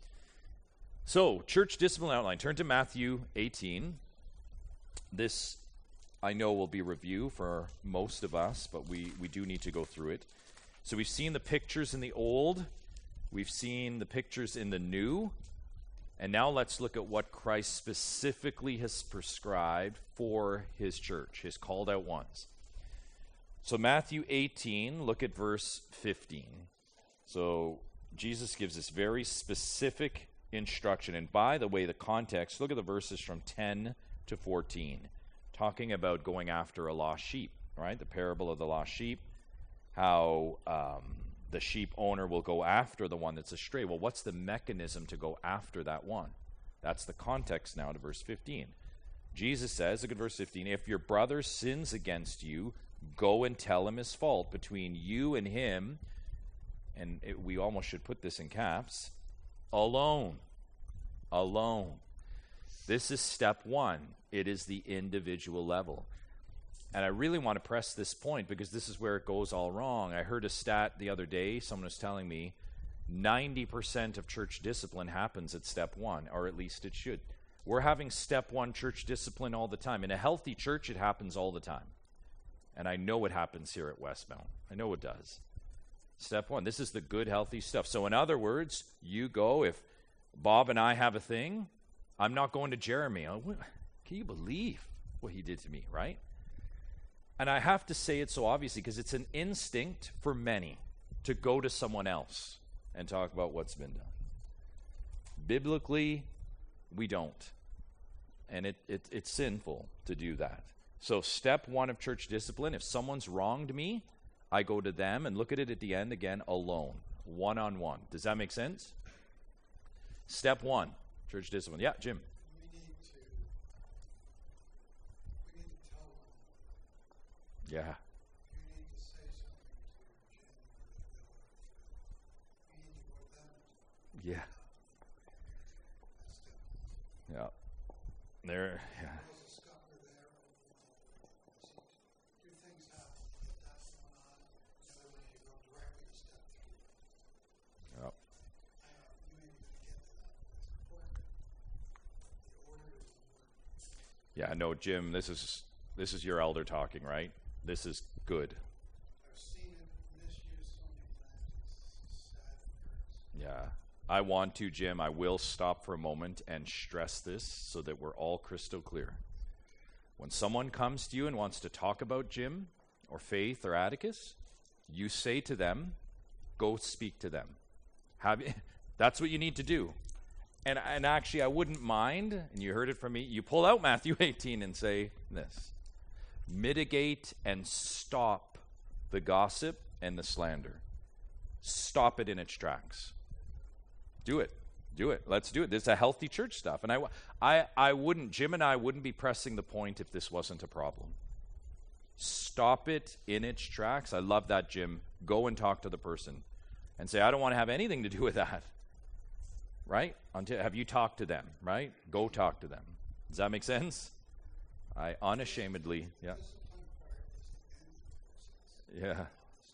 Speaker 1: So, church discipline outline. Turn to Matthew eighteen. This, I know, will be review for most of us, but we, we do need to go through it. So we've seen the pictures in the old. We've seen the pictures in the new. And now let's look at what Christ specifically has prescribed for his church, his called out ones. So Matthew eighteen, look at verse fifteen. So Jesus gives this very specific instruction. And by the way, the context, look at the verses from ten to fourteen, talking about going after a lost sheep, right? The parable of the lost sheep, how um, the sheep owner will go after the one that's astray. Well, what's the mechanism to go after that one? That's the context now to verse fifteen. Jesus says, look at verse fifteen, if your brother sins against you, go and tell him his fault between you and him, and it, we almost should put this in caps, alone. Alone. This is step one. It is the individual level. And I really want to press this point because this is where it goes all wrong. I heard a stat the other day. Someone was telling me ninety percent of church discipline happens at step one, or at least it should. We're having step one church discipline all the time. In a healthy church, it happens all the time. And I know it happens here at Westmount. I know it does. Step one. This is the good, healthy stuff. So in other words, you go, if Bob and I have a thing, I'm not going to Jeremy. Oh, can you believe what he did to me, right? And I have to say it so obviously because it's an instinct for many to go to someone else and talk about what's been done. Biblically, we don't. And it, it it's sinful to do that. So step one of church discipline, if someone's wronged me, I go to them and look at it at the end again alone, one-on-one. Does that make sense? Step one, church discipline. Yeah, Jim.
Speaker 5: We need to, we need to tell them.
Speaker 1: Yeah.
Speaker 5: You need to say something to Jim or Bill or you need to go to them.
Speaker 1: Yeah.
Speaker 5: That's step one.
Speaker 1: Yeah. There, yeah.
Speaker 5: There's a stopper there. See, two things happen. You get that going on. The other way, you go directly to step three.
Speaker 1: Yeah.
Speaker 5: I know, you may be going to get to that. It's important. The order is important.
Speaker 1: Yeah, no, Jim, this is this is your elder talking, right? This is good.
Speaker 5: I've seen it misused so many times. It's sad and hurts.
Speaker 1: Yeah. I want to, Jim, I will stop for a moment and stress this so that we're all crystal clear. When someone comes to you and wants to talk about Jim or Faith or Atticus, you say to them, go speak to them. Have you, that's what you need to do. And, and actually, I wouldn't mind, and you heard it from me, you pull out Matthew eighteen and say this. Mitigate and stop the gossip and the slander. Stop it in its tracks. Do it. Do it. Let's do it. This is a healthy church stuff. And I, I, I wouldn't, Jim and I wouldn't be pressing the point if this wasn't a problem. Stop it in its tracks. I love that, Jim. Go and talk to the person and say, I don't want to have anything to do with that. Right? Until, have you talked to them? Right? Go talk to them. Does that make sense? I unashamedly, yeah. Yeah.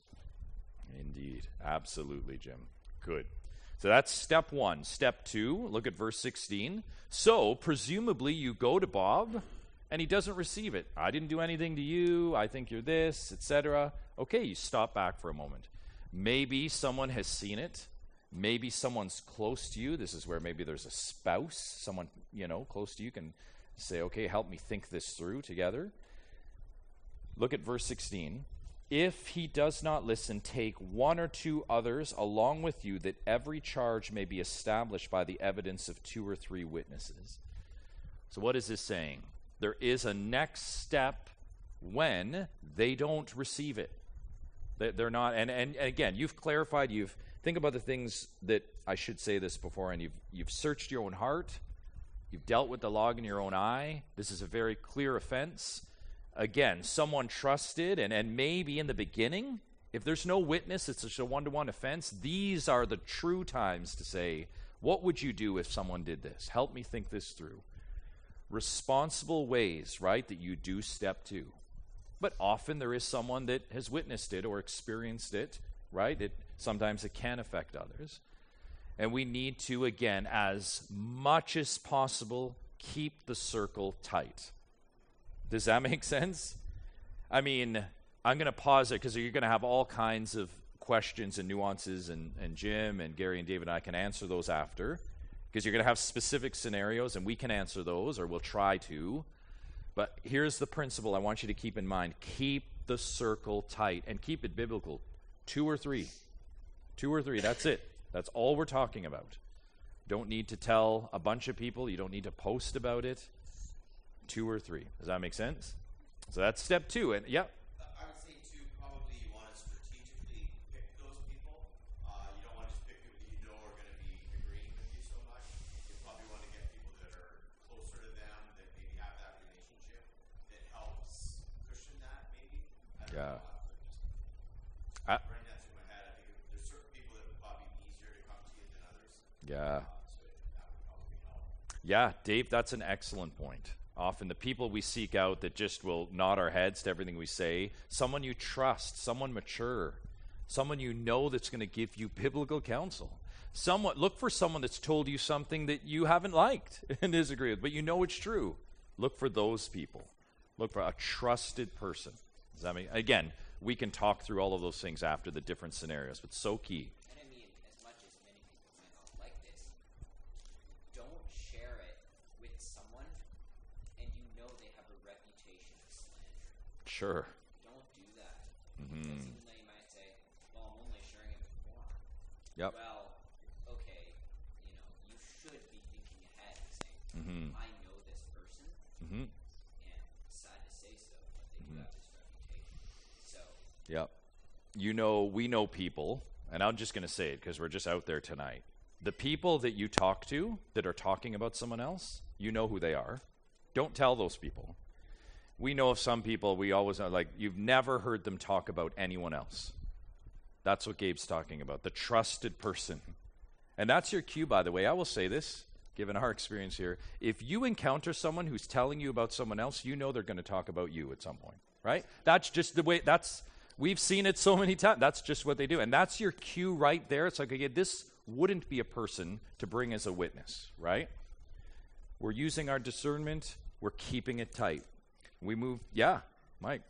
Speaker 1: Indeed. Absolutely, Jim. Good. So that's step one. Step two, look at verse sixteen. So, presumably, you go to Bob, and he doesn't receive it. I didn't do anything to you. I think you're this, et cetera. Okay, you stop back for a moment. Maybe someone has seen it. Maybe someone's close to you. This is where maybe there's a spouse, someone, you know, close to you can say, okay, help me think this through together. Look at verse sixteen. If he does not listen, take one or two others along with you, that every charge may be established by the evidence of two or three witnesses. So what is this saying? There is a next step when they don't receive it. They're not, and, and again, you've clarified, you've, think about the things that, I should say this before, and you've, you've searched your own heart, you've dealt with the log in your own eye. This is a very clear offense. Again, someone trusted, and, and maybe in the beginning, if there's no witness, it's just a one-to-one offense. These are the true times to say, what would you do if someone did this? Help me think this through. Responsible ways, right, that you do step two. But often there is someone that has witnessed it or experienced it, right? It, sometimes it can affect others. And we need to, again, as much as possible, keep the circle tight. Does that make sense? I mean, I'm going to pause it because you're going to have all kinds of questions and nuances, and, and Jim and Gary and David and I can answer those after, because you're going to have specific scenarios, and we can answer those, or we'll try to. But here's the principle I want you to keep in mind. Keep the circle tight, and keep it biblical. Two or three. Two or three, that's it. That's all we're talking about. Don't need to tell a bunch of people. You don't need to post about it. Two or three. Does that make sense? So that's step two. And yeah.
Speaker 3: I would say too, probably you want to strategically pick those people. Uh, you don't want to just pick people that you know are going to be agreeing with you so much. You probably want to get people that are closer to them, that maybe have that relationship that helps cushion that, maybe. I don't
Speaker 1: Yeah.
Speaker 3: know.
Speaker 1: I,
Speaker 3: Running that through my head, I think there's certain people that would probably be easier to come to you than others.
Speaker 1: yeah.
Speaker 3: Uh, so that would probably help.
Speaker 1: Yeah, Dave, that's an excellent point. Often the people we seek out that just will nod our heads to everything we say, someone you trust, someone mature, someone you know that's going to give you biblical counsel. Someone, look for someone that's told you something that you haven't liked and disagree with, but you know it's true. Look for those people. Look for a trusted person. Does that mean, again, we can talk through all of those things after the different scenarios, but so key.
Speaker 6: And I mean, as much as many people might not like this, don't share it with someone and you know they have a reputation of slander.
Speaker 1: Sure.
Speaker 6: Don't do that.
Speaker 1: Mm-hmm.
Speaker 6: Because even though you might say, well, I'm only sharing it with one.
Speaker 1: Yep.
Speaker 6: Well, okay, you know, you should be thinking ahead and saying,
Speaker 1: Mm-hmm.
Speaker 6: I know this person,
Speaker 1: Mm-hmm.
Speaker 6: and sad to say so, but they do have this reputation. So,
Speaker 1: Yep. You know, we know people, and I'm just going to say it because we're just out there tonight. The people that you talk to that are talking about someone else, you know who they are. Don't tell those people. We know of some people, we always know, like, you've never heard them talk about anyone else. That's what Gabe's talking about, the trusted person. And that's your cue, by the way. I will say this, given our experience here. If you encounter someone who's telling you about someone else, you know they're going to talk about you at some point, right? That's just the way, that's, we've seen it so many times. That's just what they do. And that's your cue right there. It's like, okay, this wouldn't be a person to bring as a witness, right? We're using our discernment. We're keeping it tight. We move, yeah, Mike.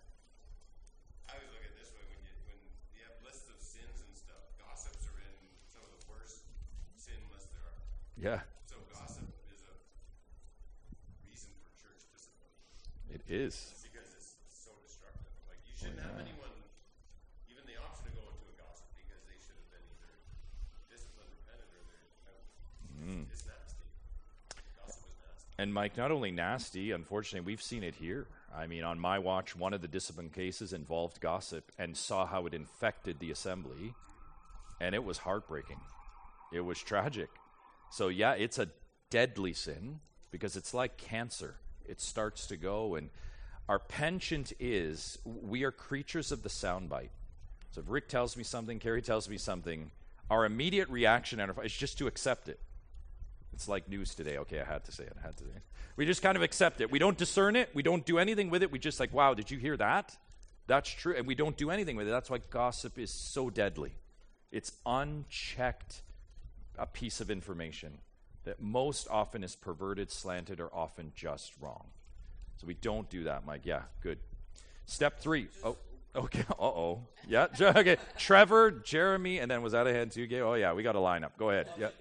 Speaker 2: I always look at it this way: when you when you have lists of sins and stuff, gossips are in some of the worst sin lists there are.
Speaker 1: Yeah,
Speaker 2: So gossip is a reason for church discipline
Speaker 1: it is.
Speaker 2: because it's so destructive. Like you shouldn't have anyone even the option to go into a gossip because they should have been either disciplined, repented, or they're out.
Speaker 1: Mm.
Speaker 2: It's nasty. Gossip is nasty.
Speaker 1: And Mike, not only nasty, unfortunately, we've seen it here. I mean, on my watch, one of the discipline cases involved gossip and saw how it infected the assembly, and it was heartbreaking. It was tragic. So yeah, it's a deadly sin because it's like cancer. It starts to go, and our penchant is we are creatures of the soundbite. So if Rick tells me something, Carrie tells me something, our immediate reaction is just to accept it. It's like news today. Okay, I had to say it. I had to say it. We just kind of accept it. We don't discern it. We don't do anything with it. We just like, wow, did you hear that? That's true. And we don't do anything with it. That's why gossip is so deadly. It's unchecked a piece of information that most often is perverted, slanted, or often just wrong. So we don't do that, Mike. Yeah, good. Step three. Oh, okay. Uh-oh. Yeah, okay. Trevor, Jeremy, and then was that a hand too, Gabe? Oh, yeah, we got a lineup. Go ahead. Yeah.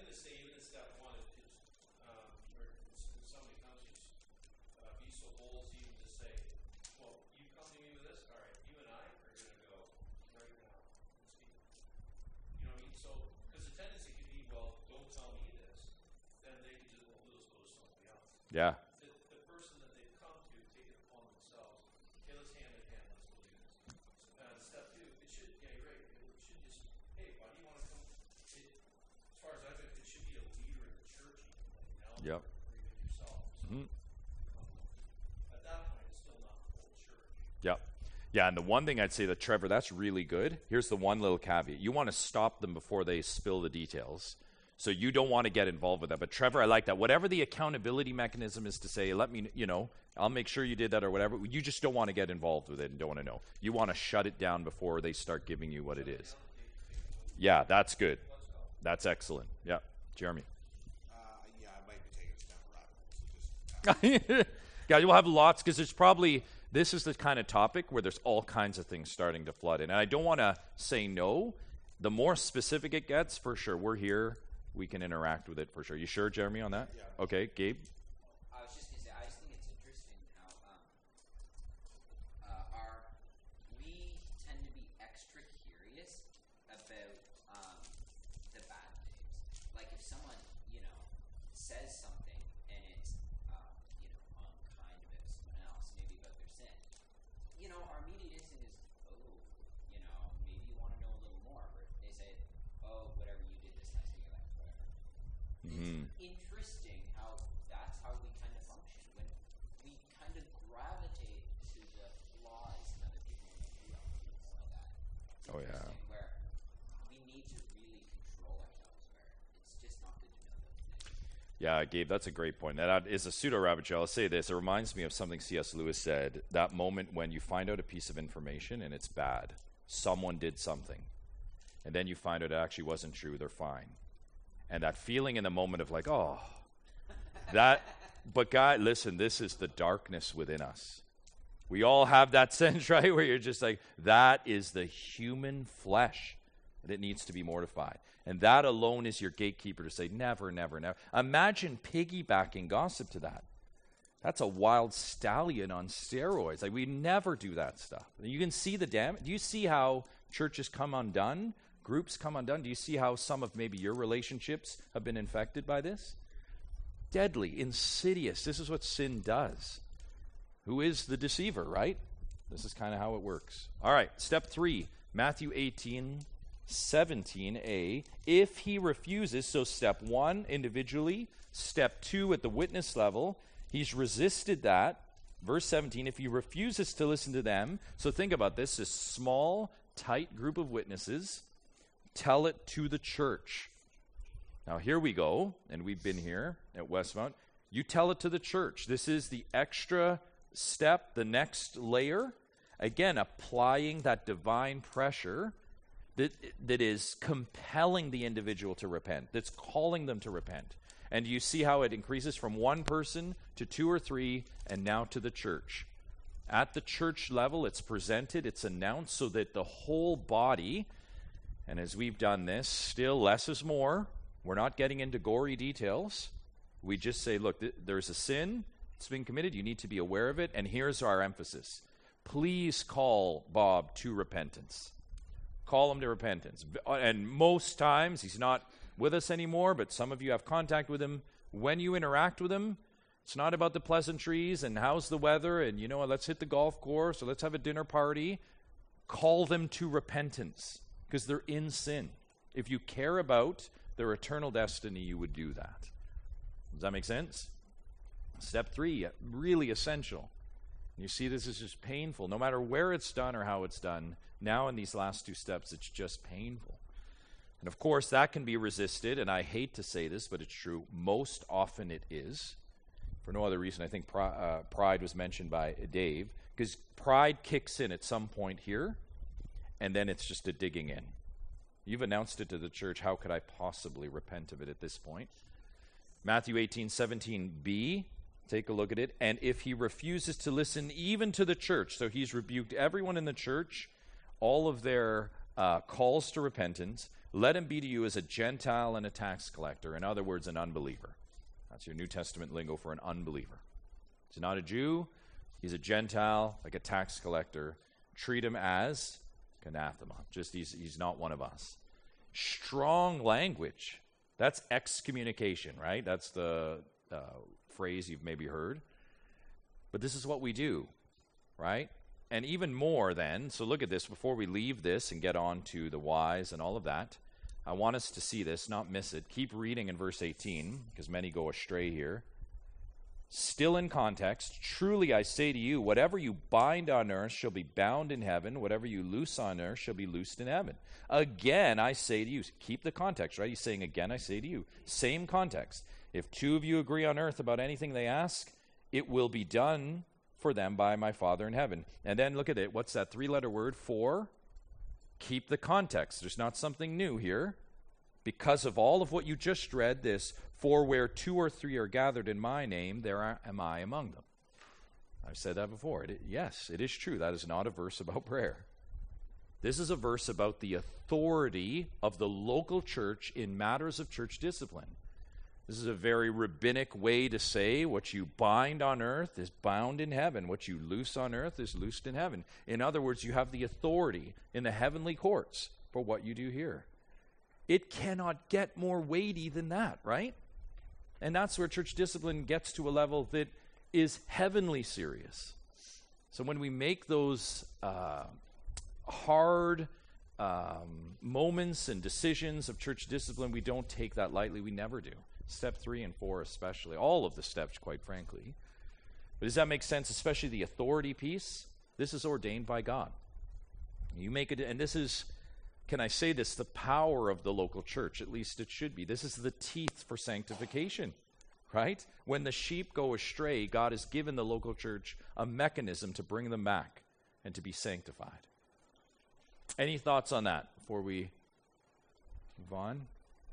Speaker 1: Yeah.
Speaker 2: The, the person that they've come to take it upon themselves. Okay, let's hand in hand. Let's go do this. Uh, step two, it should, yeah, you're right. It should just, hey, why do you want to come? It, as far as I think, it should be a leader in the church, even, like an elder,
Speaker 1: yep.
Speaker 2: or even yourself. So,
Speaker 1: mm-hmm.
Speaker 2: At that point, it's still not the whole church.
Speaker 1: Yeah. Yeah, and the one thing I'd say that, Trevor, that's really good. Here's the one little caveat. You want to stop them before they spill the details. So you don't want to get involved with that. But Trevor, I like that. Whatever the accountability mechanism is to say, let me, you know, I'll make sure you did that or whatever. You just don't want to get involved with it and don't want to know. You want to shut it down before they start giving you what it is. Yeah, that's good. That's excellent. Yeah. Jeremy.
Speaker 8: Uh, yeah, I might be taking us down a rabbit hole. So just,
Speaker 1: yeah, you'll have lots because there's probably, this is the kind of topic where there's all kinds of things starting to flood in. And I don't want to say no. The more specific it gets, for sure, we're here. We can interact with it for sure. You sure, Jeremy, on that?
Speaker 8: Yeah.
Speaker 1: Okay, Gabe?
Speaker 6: I was just going to say, I just think it's interesting how um, uh, our, we tend to be extra curious about um, the bad things. Like if someone, you know, says something and it's, uh, you know, unkind about someone else, maybe about their sin, you know, our immediate instinct is, oh, you know, maybe you want to know a little more. Or if they say, oh, whatever you did this next week, like, whatever.
Speaker 1: Mm-hmm.
Speaker 6: It's interesting how that's how we kind of function. When we kind of gravitate to the flaws in other people when they do other people like that. It's
Speaker 1: Oh, yeah.
Speaker 6: interesting where we need to really control ourselves, where it's just not good to know those things.
Speaker 1: Yeah, Gabe, that's a great point. That is a pseudo-rabbit trail. I'll say this. It reminds me of something C S Lewis said, that moment when you find out a piece of information and it's bad. Someone did something. And then you find out it actually wasn't true. They're fine. And that feeling in the moment of like, oh, that, but God, listen, this is the darkness within us. We all have that sense, right? Where you're just like, that is the human flesh that needs to be mortified. And that alone is your gatekeeper to say, never, never, never. Imagine piggybacking gossip to that. That's a wild stallion on steroids. Like, we never do that stuff. You can see the damage. Do you see how churches come undone? Groups come undone. Do you see how some of maybe your relationships have been infected by this? Deadly, insidious. This is what sin does. Who is the deceiver, right? This is kind of how it works. All right, step three, Matthew eighteen, seventeen a. If he refuses, so step one, individually. Step two, at the witness level. He's resisted that. Verse seventeen, if he refuses to listen to them. So think about this, a small, tight group of witnesses. Tell it to the church. Now here we go, and we've been here at Westmount. You tell it to the church. This is the extra step, the next layer. Again, applying that divine pressure that that is compelling the individual to repent, that's calling them to repent. And you see how it increases from one person to two or three, and now to the church. At the church level, it's presented, it's announced, so that the whole body. And as we've done this, still less is more. We're not getting into gory details. We just say, look, th- there's a sin. It's been committed. You need to be aware of it. And here's our emphasis. Please call Bob to repentance. Call him to repentance. And most times, he's not with us anymore, but some of you have contact with him. When you interact with him, it's not about the pleasantries and how's the weather and, you know, let's hit the golf course or let's have a dinner party. Call them to repentance. Because they're in sin. If you care about their eternal destiny, you would do that. Does that make sense? Step three, really essential. You see, this is just painful. No matter where it's done or how it's done, now in these last two steps, it's just painful. And of course, that can be resisted, and I hate to say this, but it's true. Most often it is. For no other reason, I think pri- uh, pride was mentioned by Dave, because pride kicks in at some point here, and then it's just a digging in. You've announced it to the church. How could I possibly repent of it at this point? Matthew eighteen seventeen b, take a look at it. And if he refuses to listen even to the church, so he's rebuked everyone in the church, all of their uh, calls to repentance, let him be to you as a Gentile and a tax collector. In other words, an unbeliever. That's your New Testament lingo for an unbeliever. He's not a Jew. He's a Gentile, like a tax collector. Treat him as anathema. Just he's, he's not one of us. Strong language. That's excommunication, right? That's the uh, phrase you've maybe heard. But this is what we do, right? And even more then, so look at this, before we leave this and get on to the whys and all of that, I want us to see this, not miss it. Keep reading in verse eighteen, because many go astray here. Still in context, truly I say to you, whatever you bind on earth shall be bound in heaven, whatever you loose on earth shall be loosed in heaven. Again, I say to you, keep the context, right? He's saying, again, I say to you. Same context. If two of you agree on earth about anything they ask, it will be done for them by my Father in heaven. And then look at it. What's that three-letter word for? Keep the context. There's not something new here. Because of all of what you just read, this, for where two or three are gathered in my name, there are, am I among them. I've said that before. It, yes, it is true. That is not a verse about prayer. This is a verse about the authority of the local church in matters of church discipline. This is a very rabbinic way to say what you bind on earth is bound in heaven. What you loose on earth is loosed in heaven. In other words, you have the authority in the heavenly courts for what you do here. It cannot get more weighty than that, right? And that's where church discipline gets to a level that is heavenly serious. So when we make those uh, hard um, moments and decisions of church discipline, we don't take that lightly. We never do. Step three and four especially. All of the steps, quite frankly. But does that make sense? Especially the authority piece. This is ordained by God. You make it, and this is... Can I say this? The power of the local church, at least it should be. This is the teeth for sanctification, right? When the sheep go astray, God has given the local church a mechanism to bring them back and to be sanctified. Any thoughts on that before we move on?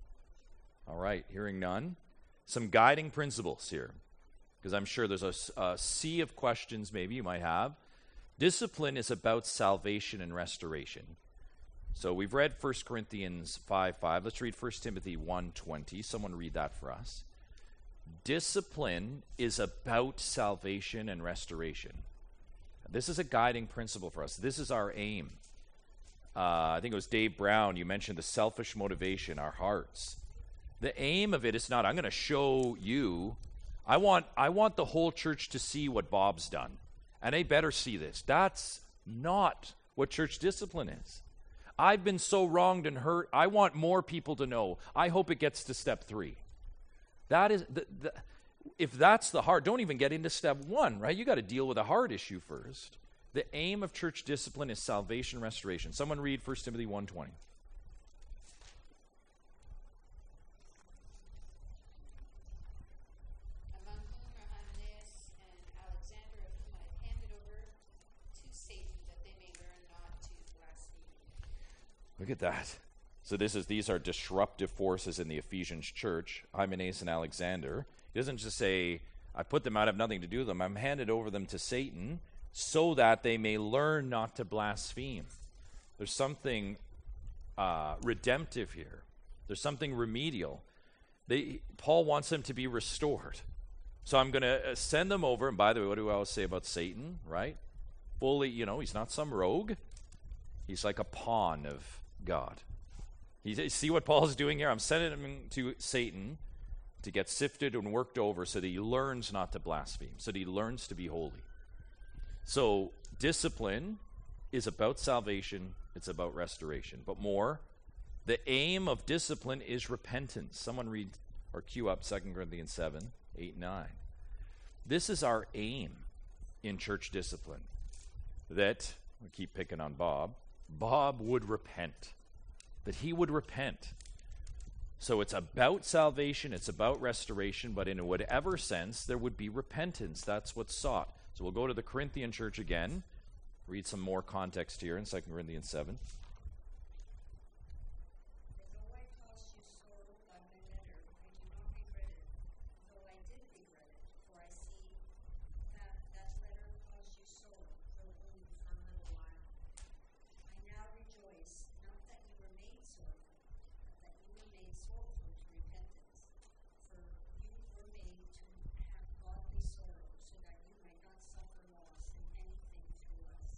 Speaker 1: All right, hearing none. Some guiding principles here, because I'm sure there's a, a sea of questions maybe you might have. Discipline is about salvation and restoration. So we've read First Corinthians five five. Let's read First Timothy one twenty. Someone read that for us. Discipline is about salvation and restoration. This is a guiding principle for us. This is our aim. Uh, I think it was Dave Brown. You mentioned the selfish motivation, our hearts. The aim of it is not, I'm going to show you. I want, I want the whole church to see what Bob's done. And they better see this. That's not what church discipline is. I've been so wronged and hurt. I want more people to know. I hope it gets to step three. That is, the, the, if that's the heart, don't even get into step one, right? You got to deal with a heart issue first. The aim of church discipline is salvation, restoration. Someone read First Timothy one twenty.
Speaker 7: Among whom are Hymenaeus and Alexander, of whom I have handed over to Satan, that they may learn not to blaspheme.
Speaker 1: Look at that. So this is these are disruptive forces in the Ephesians church, Hymenaeus and Alexander. He doesn't just say, I put them out, I have nothing to do with them. I'm handed over them to Satan so that they may learn not to blaspheme. There's something uh, redemptive here. There's something remedial. They, Paul wants them to be restored. So I'm going to send them over. And by the way, what do I always say about Satan, right? Fully, you know, he's not some rogue. He's like a pawn of God. You see what Paul's doing here? I'm sending him to Satan to get sifted and worked over so that he learns not to blaspheme, so that he learns to be holy. So discipline is about salvation. It's about restoration. But more, The aim of discipline is repentance. Someone read or cue up Second Corinthians seven, eight, nine. This is our aim in church discipline. That, we keep picking on Bob, Bob would repent. That he would repent. So it's about salvation, it's about restoration, but in whatever sense, there would be repentance. That's what's sought. So we'll go to the Corinthian church again, read some more context here in Second Corinthians seven.
Speaker 9: For though I caused you sorrow by my letter, I do not regret it, though I did regret it, for I see that that letter caused you sorrow, though only for a little while. I now rejoice, not that you were made sorrowful, but that you were made sorrowful to repentance. For you were made to have godly sorrow, so that you might not suffer loss in anything through us.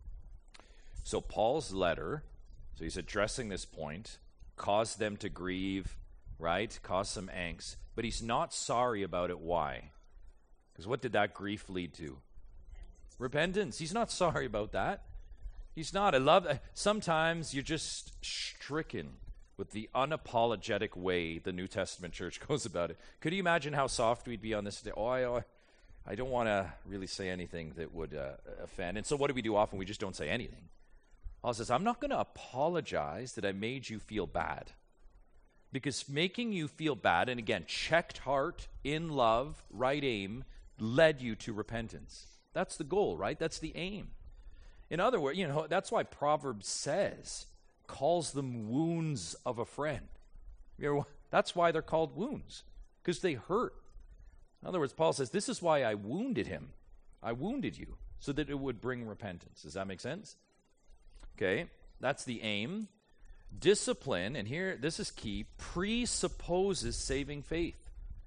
Speaker 1: So Paul's letter, so he's addressing this point, caused them to grieve, right? Caused some angst. But he's not sorry about it. Why? Because what did that grief lead to? Repentance. Repentance. He's not sorry about that. He's not. I love that. Sometimes you're just stricken with the unapologetic way the New Testament church goes about it. Could you imagine how soft we'd be on this day? Oh, I, I don't want to really say anything that would uh, offend. And so what do we do often? We just don't say anything. Paul says, I'm not going to apologize that I made you feel bad. Because making you feel bad, and again, checked heart, in love, right aim, led you to repentance. That's the goal, right? That's the aim. In other words, you know, that's why Proverbs says, calls them wounds of a friend. You know, that's why they're called wounds, because they hurt. In other words, Paul says, this is why I wounded him. I wounded you, so that it would bring repentance. Does that make sense? Okay, that's the aim. Discipline, and here, this is key, presupposes saving faith.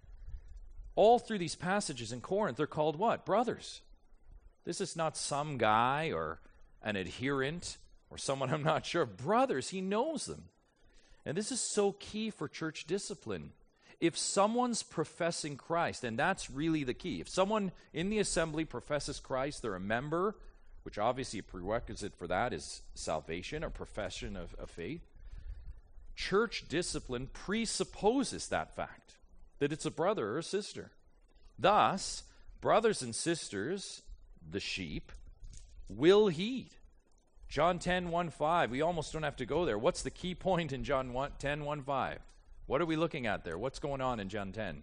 Speaker 1: All through these passages in Corinth, they're called what? Brothers. This is not some guy or an adherent or someone I'm not sure. Brothers, he knows them. And this is so key for church discipline. If someone's professing Christ, and that's really the key. If someone in the assembly professes Christ, they're a member, which obviously a prerequisite for that is salvation, a profession of, of faith. Church discipline presupposes that fact, that it's a brother or a sister. Thus, brothers and sisters, the sheep, will heed. John ten, one, five, we almost don't have to go there. What's the key point in John ten, one, five? What are we looking at there? What's going on in John ten?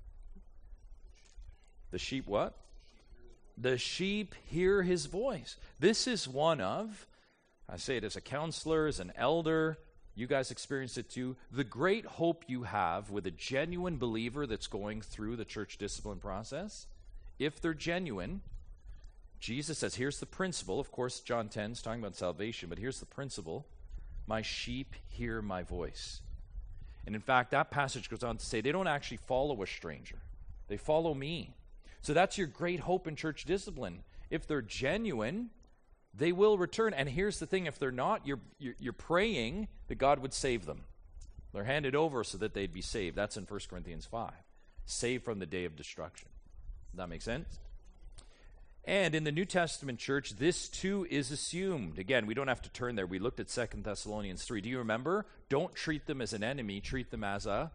Speaker 1: The sheep what? The sheep hear his voice. This is one of, I say it as a counselor, as an elder, you guys experienced it too, the great hope you have with a genuine believer that's going through the church discipline process. If they're genuine, Jesus says, here's the principle. Of course, John ten is talking about salvation, but here's the principle. My sheep hear my voice. And in fact, that passage goes on to say they don't actually follow a stranger. They follow me. So that's your great hope in church discipline. If they're genuine, they will return. And here's the thing, if they're not, you're, you're, you're praying that God would save them. They're handed over so that they'd be saved. That's in First Corinthians five. Saved from the day of destruction. Does that make sense? And in the New Testament church, this too is assumed. Again, we don't have to turn there. We looked at Second Thessalonians three. Do you remember? Don't treat them as an enemy. Treat them as a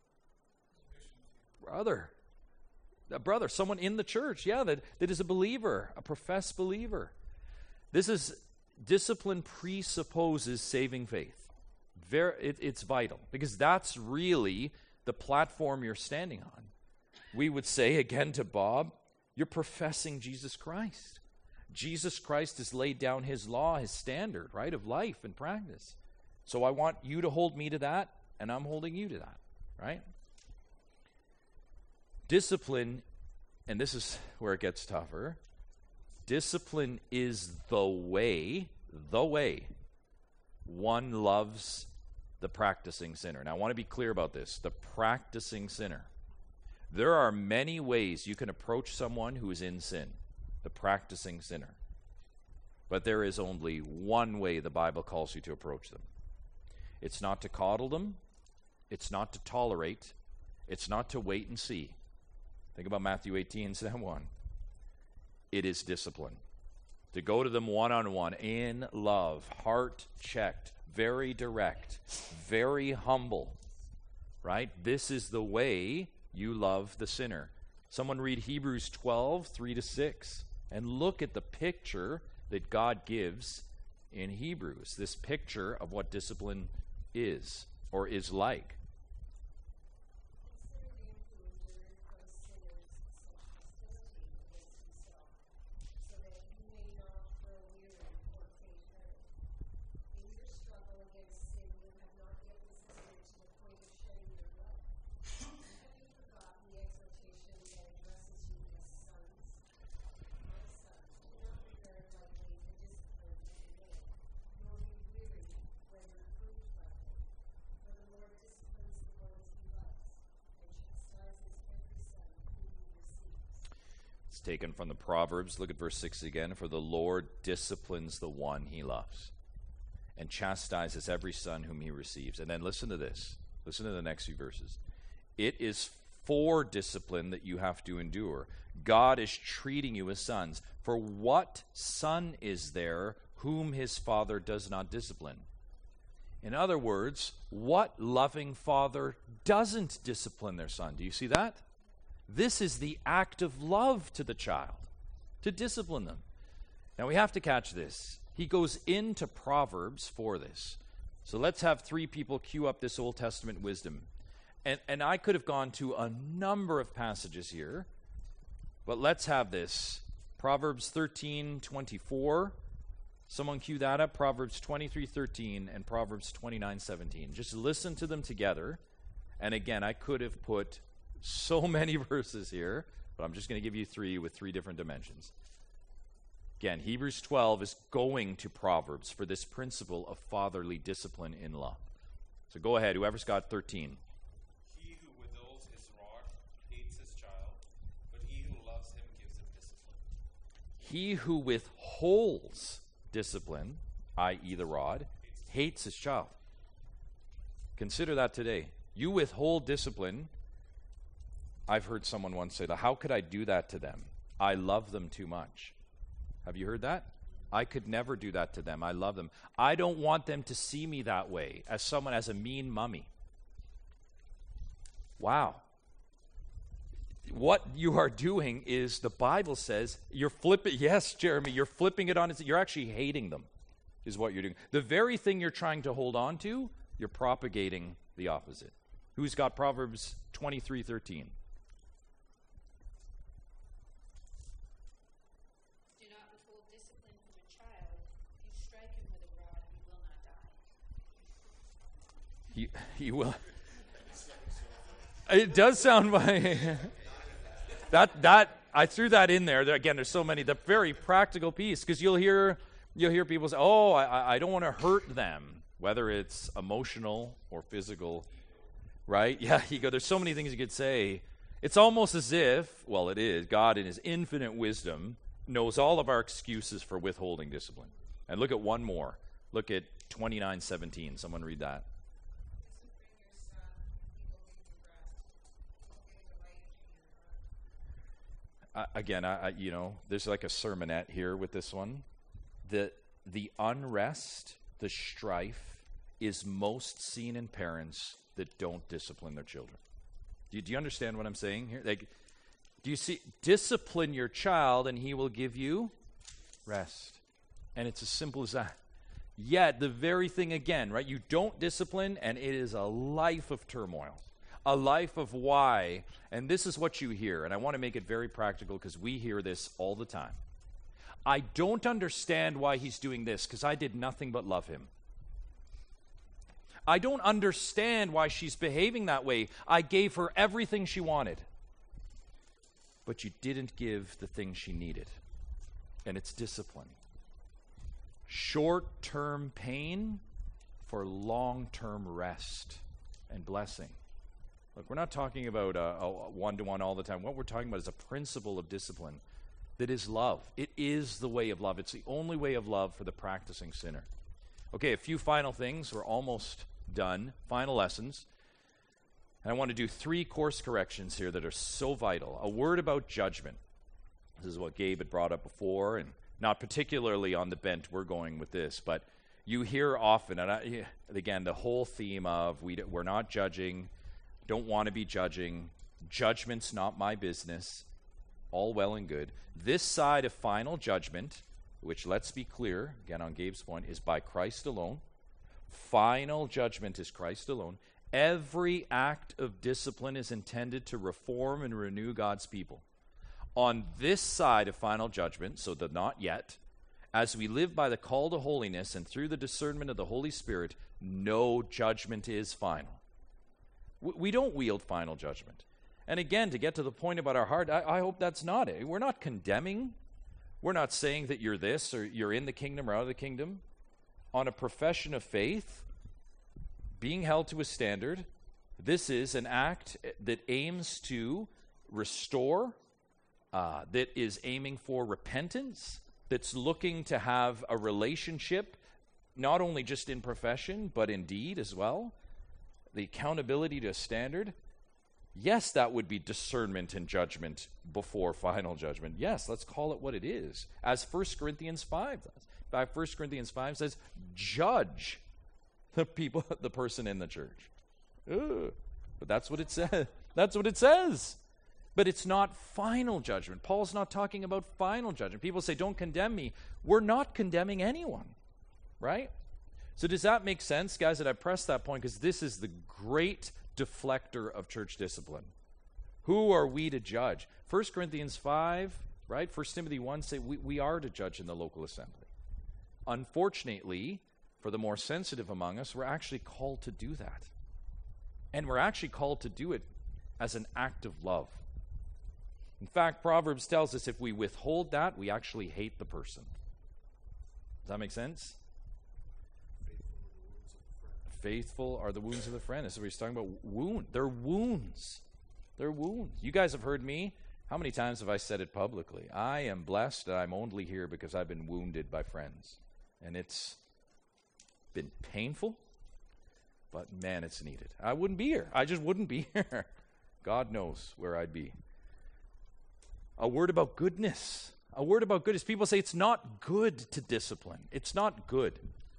Speaker 1: brother. A brother, someone in the church, yeah, that, that is a believer, a professed believer. This is, discipline presupposes saving faith. Very, it, it's vital, because that's really the platform you're standing on. We would say, again to Bob, you're professing Jesus Christ. Jesus Christ has laid down his law, his standard, right, of life and practice. So I want you to hold me to that, and I'm holding you to that, right? Discipline, and this is where it gets tougher, discipline is the way, the way one loves the practicing sinner. Now, I want to be clear about this, the practicing sinner. There are many ways you can approach someone who is in sin, the practicing sinner. But there is only one way the Bible calls you to approach them. It's not to coddle them. It's not to tolerate. It's not to wait and see. Think about Matthew eighteen, one. It is discipline. To go to them one-on-one in love, heart-checked, very direct, very humble, right? This is the way you love the sinner. Someone read Hebrews twelve, three to six, and look at the picture that God gives in Hebrews, this picture of what discipline is or is like.
Speaker 9: Consider the influence of sinners such hostility against himself, so that you may not grow weary or faint hearted. In your struggle against sin, you have not yet resisted to the point of shedding your blood. Have you forgotten the exhortation that addresses you as sons? My son, do not regard lightly the discipline of the Lord, nor be weary when reproved by him. For the Lord disciplines the ones he loves, and chastises every son whom he receives.
Speaker 1: It's taken from the Proverbs. Look at verse six again. For the Lord disciplines the one he loves and chastises every son whom he receives. And then listen to this. Listen to the next few verses. It is for discipline that you have to endure. God is treating you as sons. For what son is there whom his father does not discipline? In other words, what loving father doesn't discipline their son? Do you see that? This is the act of love to the child, to discipline them. Now we have to catch this. He goes into Proverbs for this. So let's have three people cue up this Old Testament wisdom. And, and I could have gone to a number of passages here, but let's have this. Proverbs thirteen twenty-four. Someone cue that up. Proverbs twenty-three thirteen and Proverbs twenty-nine seventeen. Just listen to them together. And again, I could have put so many verses here, but I'm just going to give you three with three different dimensions. Again, Hebrews twelve is going to Proverbs for this principle of fatherly discipline in love. So go ahead, whoever's got thirteen.
Speaker 4: He who withholds his rod hates his child, but he who loves him gives him discipline.
Speaker 1: He who withholds discipline, that is the rod, hates his child. Consider that today. You withhold discipline. I've heard someone once say, how could I do that to them? I love them too much. Have you heard that? I could never do that to them. I love them. I don't want them to see me that way, as someone as a mean mummy. Wow. What you are doing is, the Bible says, you're flipping, yes, Jeremy, you're flipping it on its, you're actually hating them, is what you're doing. The very thing you're trying to hold on to, you're propagating the opposite. Who's got Proverbs twenty-three thirteen?
Speaker 7: Do not withhold discipline from a child. If you strike him with a rod, he will not die.
Speaker 1: He, he will. It does sound like that. That I threw that in there. There, again, there's so many. The very practical piece, because you'll hear you'll hear people say, "Oh, I, I don't want to hurt them," whether it's emotional or physical, right? Yeah, you go. There's so many things you could say. It's almost as if, well, it is God in His infinite wisdom knows all of our excuses for withholding discipline. And look at one more. Look at twenty-nine seventeen. Someone read that. Uh, again, I, I, you know, there's like a sermonette here with this one. The the unrest, the strife, is most seen in parents that don't discipline their children. Do you, do you understand what I'm saying here? Like, do you see? Discipline your child, and he will give you rest. And it's as simple as that. Yet, the very thing again, right? You don't discipline, and it is a life of turmoil. A life of why, and this is what you hear, and I want to make it very practical because we hear this all the time. I don't understand why he's doing this because I did nothing but love him. I don't understand why she's behaving that way. I gave her everything she wanted. But you didn't give the thing she needed, and it's discipline. Short-term pain for long-term rest and blessing. Look, we're not talking about a, a one-to-one all the time. What we're talking about is a principle of discipline that is love. It is the way of love. It's the only way of love for the practicing sinner. Okay, a few final things. We're almost done. Final lessons. And I want to do three course corrections here that are so vital. A word about judgment. This is what Gabe had brought up before, and Not particularly on the bent we're going with this, but you hear often, and I, again, the whole theme of we, we're not judging, don't want to be judging, judgment's not my business, all well and good. This side of final judgment, which, let's be clear, again on Gabe's point, is by Christ alone. Final judgment is Christ alone. Every act of discipline is intended to reform and renew God's people. On this side of final judgment, so the not yet, as we live by the call to holiness and through the discernment of the Holy Spirit, no judgment is final. We don't wield final judgment. And again, to get to the point about our heart, I, I hope that's not it. We're not condemning. We're not saying that you're this or you're in the kingdom or out of the kingdom. On a profession of faith, being held to a standard, this is an act that aims to restore, uh, that is aiming for repentance, that's looking to have a relationship, not only just in profession, but in deed as well. The accountability to a standard. Yes, that would be discernment and judgment before final judgment. Yes, let's call it what it is. As First Corinthians five does. In fact, First Corinthians five says, judge the people, the person in the church. Ugh. But that's what it says. That's what it says. But it's not final judgment. Paul's not talking about final judgment. People say, don't condemn me. We're not condemning anyone, right? So does that make sense, guys, that I pressed that point? Because this is the great deflector of church discipline. Who are we to judge? First Corinthians five, right? First Timothy one say we, we are to judge in the local assembly. Unfortunately, for the more sensitive among us, we're actually called to do that. And we're actually called to do it as an act of love. In fact, Proverbs tells us if we withhold that, we actually hate the person. Does that make sense? Faithful are the wounds of the friend. This is what he's talking about. Wound. They're wounds. They're wounds. You guys have heard me. How many times have I said it publicly? I am blessed that I'm only here because I've been wounded by friends. And it's been painful, but man, it's needed. I wouldn't be here. I just wouldn't be here. God knows where I'd be. A word about goodness. A word about goodness. People say it's not good to discipline. It's not good.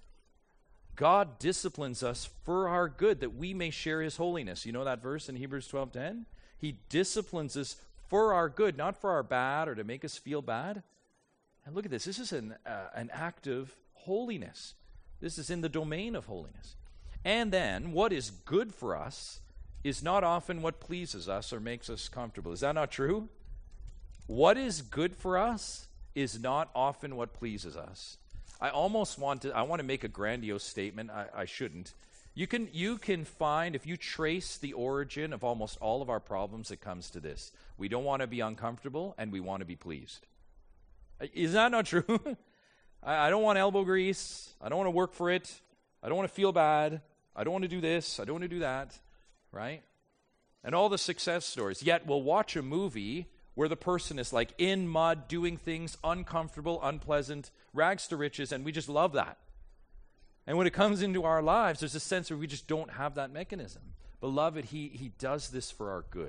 Speaker 1: God disciplines us for our good, that we may share his holiness. You know that verse in Hebrews twelve ten? He disciplines us for our good, not for our bad or to make us feel bad. And look at this. This is an, uh, an act of holiness. This is in the domain of holiness. And then, what is good for us is not often what pleases us or makes us comfortable. Is that not true? What is good for us is not often what pleases us. I almost want to, I want to make a grandiose statement. I, I shouldn't. You can, you can find, if you trace the origin of almost all of our problems, it comes to this. We don't want to be uncomfortable, and we want to be pleased. Is that not true? I, I don't want elbow grease. I don't want to work for it. I don't want to feel bad. I don't want to do this. I don't want to do that. Right? And all the success stories. Yet we'll watch a movie where the person is like in mud, doing things uncomfortable, unpleasant, rags to riches, and we just love that. And when it comes into our lives, there's a sense where we just don't have that mechanism. Beloved, he, he does this for our good.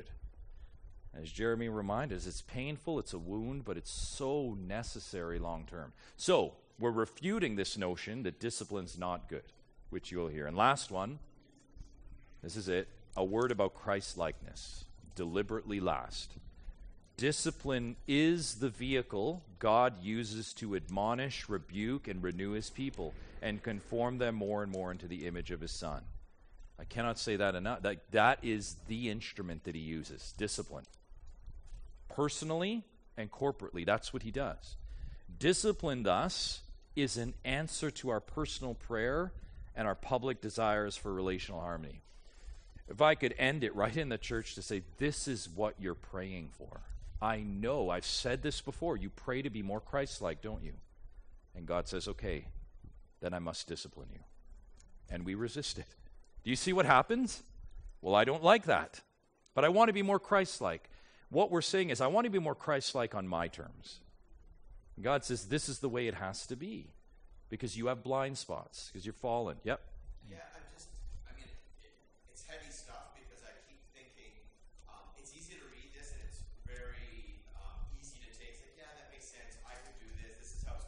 Speaker 1: As Jeremy reminded us, it's painful, it's a wound, but it's so necessary long term. So, we're refuting this notion that discipline's not good, which you'll hear. And last one, this is it, a word about Christ-likeness, deliberately last. Discipline is the vehicle God uses to admonish, rebuke, and renew his people and conform them more and more into the image of his Son. I cannot say that enough. That, that is the instrument that he uses, discipline. Personally and corporately, that's what he does. Discipline, thus, is an answer to our personal prayer and our public desires for relational harmony. If I could end it right in the church to say, this is what you're praying for. I know, I've said this before, you pray to be more Christ-like, don't you? And God says, okay, then I must discipline you. And we resist it. Do you see what happens? Well, I don't like that, but I want to be more Christ-like. What we're saying is, I want to be more Christ-like on my terms. And God says, this is the way it has to be, because you have blind spots, because you're fallen. Yep.
Speaker 3: Yeah, I'm just, I mean, it, it's heavy stuff because I keep thinking, um, it's easy to read this and it's very um, easy to take. It's like, yeah, that makes sense. I could do this. This is how it's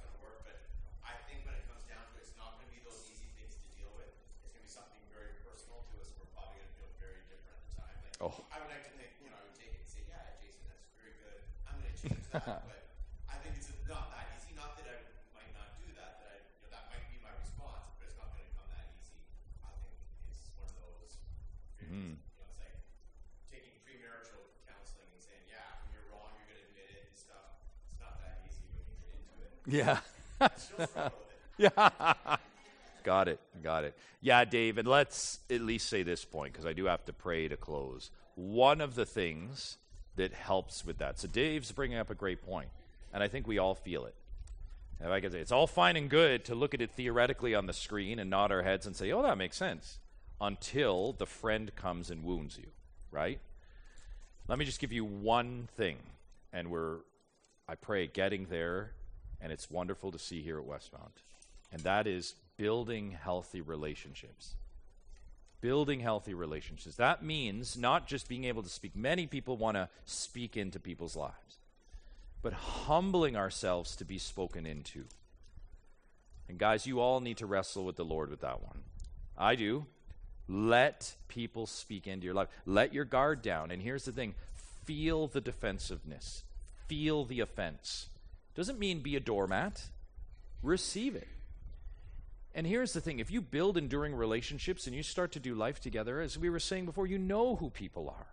Speaker 3: that, but I think it's not that easy. Not that I might not do that. That I, you know, that might be my response, but it's not going to come that easy. I think it's one of those. Very,
Speaker 1: Mm.
Speaker 3: You know, it's like taking premarital counseling and saying, "Yeah, when you're wrong, you're going to admit it and stuff." It's not that easy when you get into it.
Speaker 1: Yeah.
Speaker 3: I still struggle with it.
Speaker 1: Yeah. Got it. Got it. Yeah, Dave, and let's at least say this point, because I do have to pray to close. One of the things that helps with that, so Dave's bringing up a great point, and I think we all feel it. And like I say, it's all fine and good to look at it theoretically on the screen and nod our heads and say, oh, that makes sense, until the friend comes and wounds you, right? Let me just give you one thing, and we're, I pray, getting there, and it's wonderful to see here at Westmount, and that is building healthy relationships. Building healthy relationships. That means not just being able to speak. Many people want to speak into people's lives, but humbling ourselves to be spoken into. And guys, you all need to wrestle with the Lord with that one. I do. Let people speak into your life. Let your guard down. And here's the thing. Feel the defensiveness. Feel the offense. Doesn't mean be a doormat. Receive it. And here's the thing. If you build enduring relationships and you start to do life together, as we were saying before, you know who people are.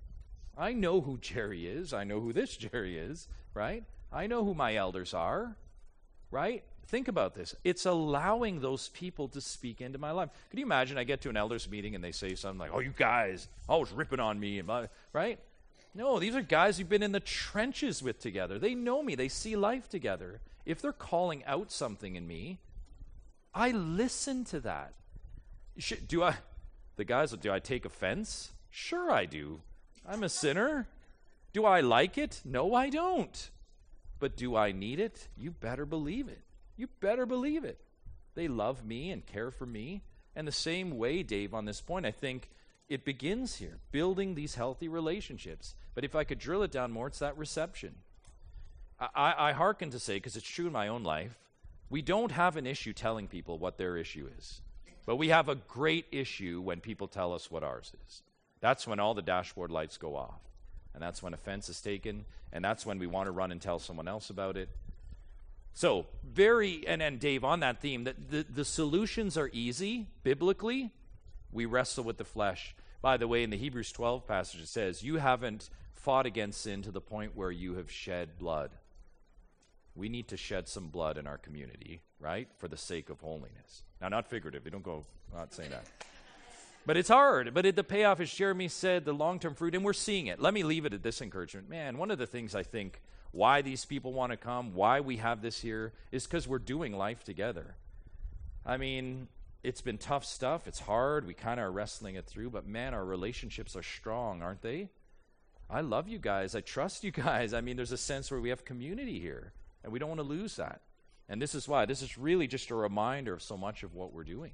Speaker 1: I know who Jerry is. I know who this Jerry is, right? I know who my elders are, right? Think about this. It's allowing those people to speak into my life. Can you imagine I get to an elders meeting and they say something like, oh, you guys, always ripping on me, and blah, right? No, these are guys you've been in the trenches with together. They know me. They see life together. If they're calling out something in me, I listen to that. Should, do I, the guys, do I take offense? Sure I do. I'm a sinner. Do I like it? No, I don't. But do I need it? You better believe it. You better believe it. They love me and care for me. And the same way, Dave, on this point, I think it begins here, building these healthy relationships. But if I could drill it down more, it's that reception. I, I, I hearken to say, because it's true in my own life, we don't have an issue telling people what their issue is. But we have a great issue when people tell us what ours is. That's when all the dashboard lights go off. And that's when offense is taken. And that's when we want to run and tell someone else about it. So, very, and, and Dave, on that theme, the, the, the solutions are easy, biblically. We wrestle with the flesh. By the way, in the Hebrews twelve passage, it says, you haven't fought against sin to the point where you have shed blood. We need to shed some blood in our community, right, for the sake of holiness. Now, not figurative. We don't go, I'm not saying that. But it's hard. But it, the payoff, as Jeremy said, the long-term fruit, and we're seeing it. Let me leave it at this encouragement. Man, one of the things I think why these people want to come, why we have this here, is because we're doing life together. I mean, it's been tough stuff. It's hard. We kind of are wrestling it through. But, man, our relationships are strong, aren't they? I love you guys. I trust you guys. I mean, there's a sense where we have community here. And we don't want to lose that. And this is why. This is really just a reminder of so much of what we're doing.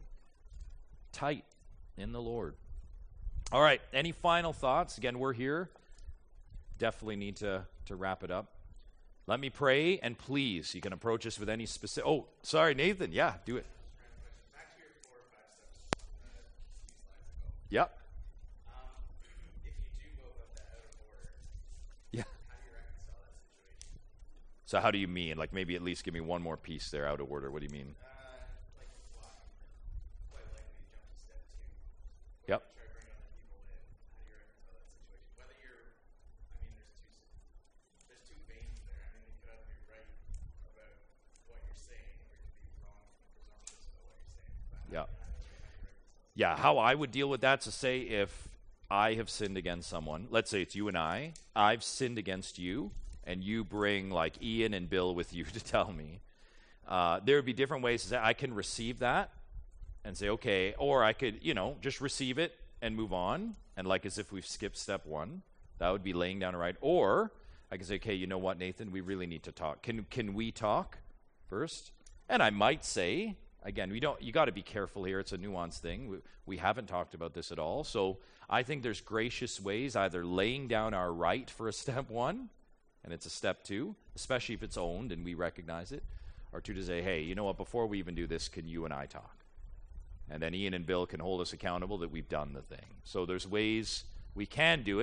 Speaker 1: Tight in the Lord. All right. Any final thoughts? Again, we're here. Definitely need to, to wrap it up. Let me pray, and please, you can approach us with any specific... Oh, sorry, Nathan. Yeah, do it.
Speaker 5: Back to your four or five steps uh, few slides ago.
Speaker 1: Yep.
Speaker 5: Um, if you do go about that out of order,
Speaker 1: Yeah.
Speaker 5: how do you reconcile that situation?
Speaker 1: So how do you mean? Like maybe at least give me one more piece there out of order. What do you mean?
Speaker 5: Uh, like, well, quite likely to jump to step two.
Speaker 1: Yep.
Speaker 5: Try to bring other people in. How do you reconcile that situation? Whether you're, I mean, there's two, there's two veins there. I mean, you could either be right about what you're saying, or you could be wrong and presumptuous about what you're saying. But
Speaker 1: Yeah.
Speaker 5: how do you, how do you reconcile?
Speaker 1: Yeah, how I would deal with that is to say if I have sinned against someone, let's say it's you and I, I've sinned against you, and you bring like Ian and Bill with you to tell me, uh, there would be different ways to say I can receive that and say, okay, or I could, you know, just receive it and move on, and like as if we've skipped step one. That would be laying down a right. Or I can say, okay, you know what, Nathan, we really need to talk. Can can we talk first? And I might say, again, we don't. You got to be careful here. It's a nuanced thing. We, we haven't talked about this at all. So I think there's gracious ways, either laying down our right for a step one, and it's a step two, especially if it's owned and we recognize it, or two, to say, hey, you know what, before we even do this, can you and I talk? And then Ian and Bill can hold us accountable that we've done the thing. So there's ways we can do it,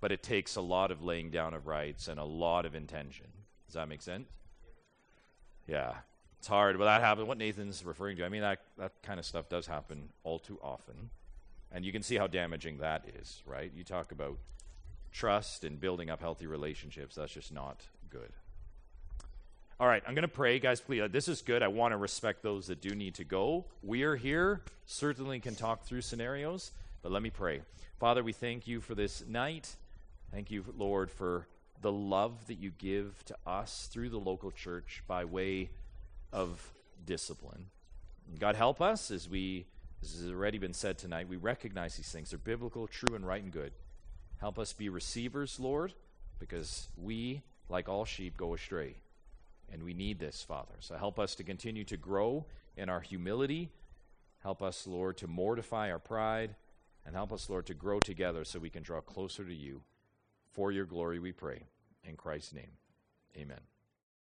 Speaker 1: but it takes a lot of laying down of rights and a lot of intention. Does that make sense? Yeah. It's hard, but that happens. What Nathan's referring to, I mean, that, that kind of stuff does happen all too often. And you can see how damaging that is, right? You talk about trust and building up healthy relationships. That's just not good. All right, I'm going to pray. Guys, please, uh, this is good. I want to respect those that do need to go. We are here, certainly can talk through scenarios, but let me pray. Father, we thank you for this night. Thank you, Lord, for the love that you give to us through the local church by way of discipline. God, help us as we, as has already been said tonight, we recognize these things. They're biblical, true, and right and good. Help us be receivers, Lord, because we, like all sheep, go astray. And we need this, Father. So help us to continue to grow in our humility. Help us, Lord, to mortify our pride. And help us, Lord, to grow together so we can draw closer to you. For your glory we pray. In Christ's name, amen.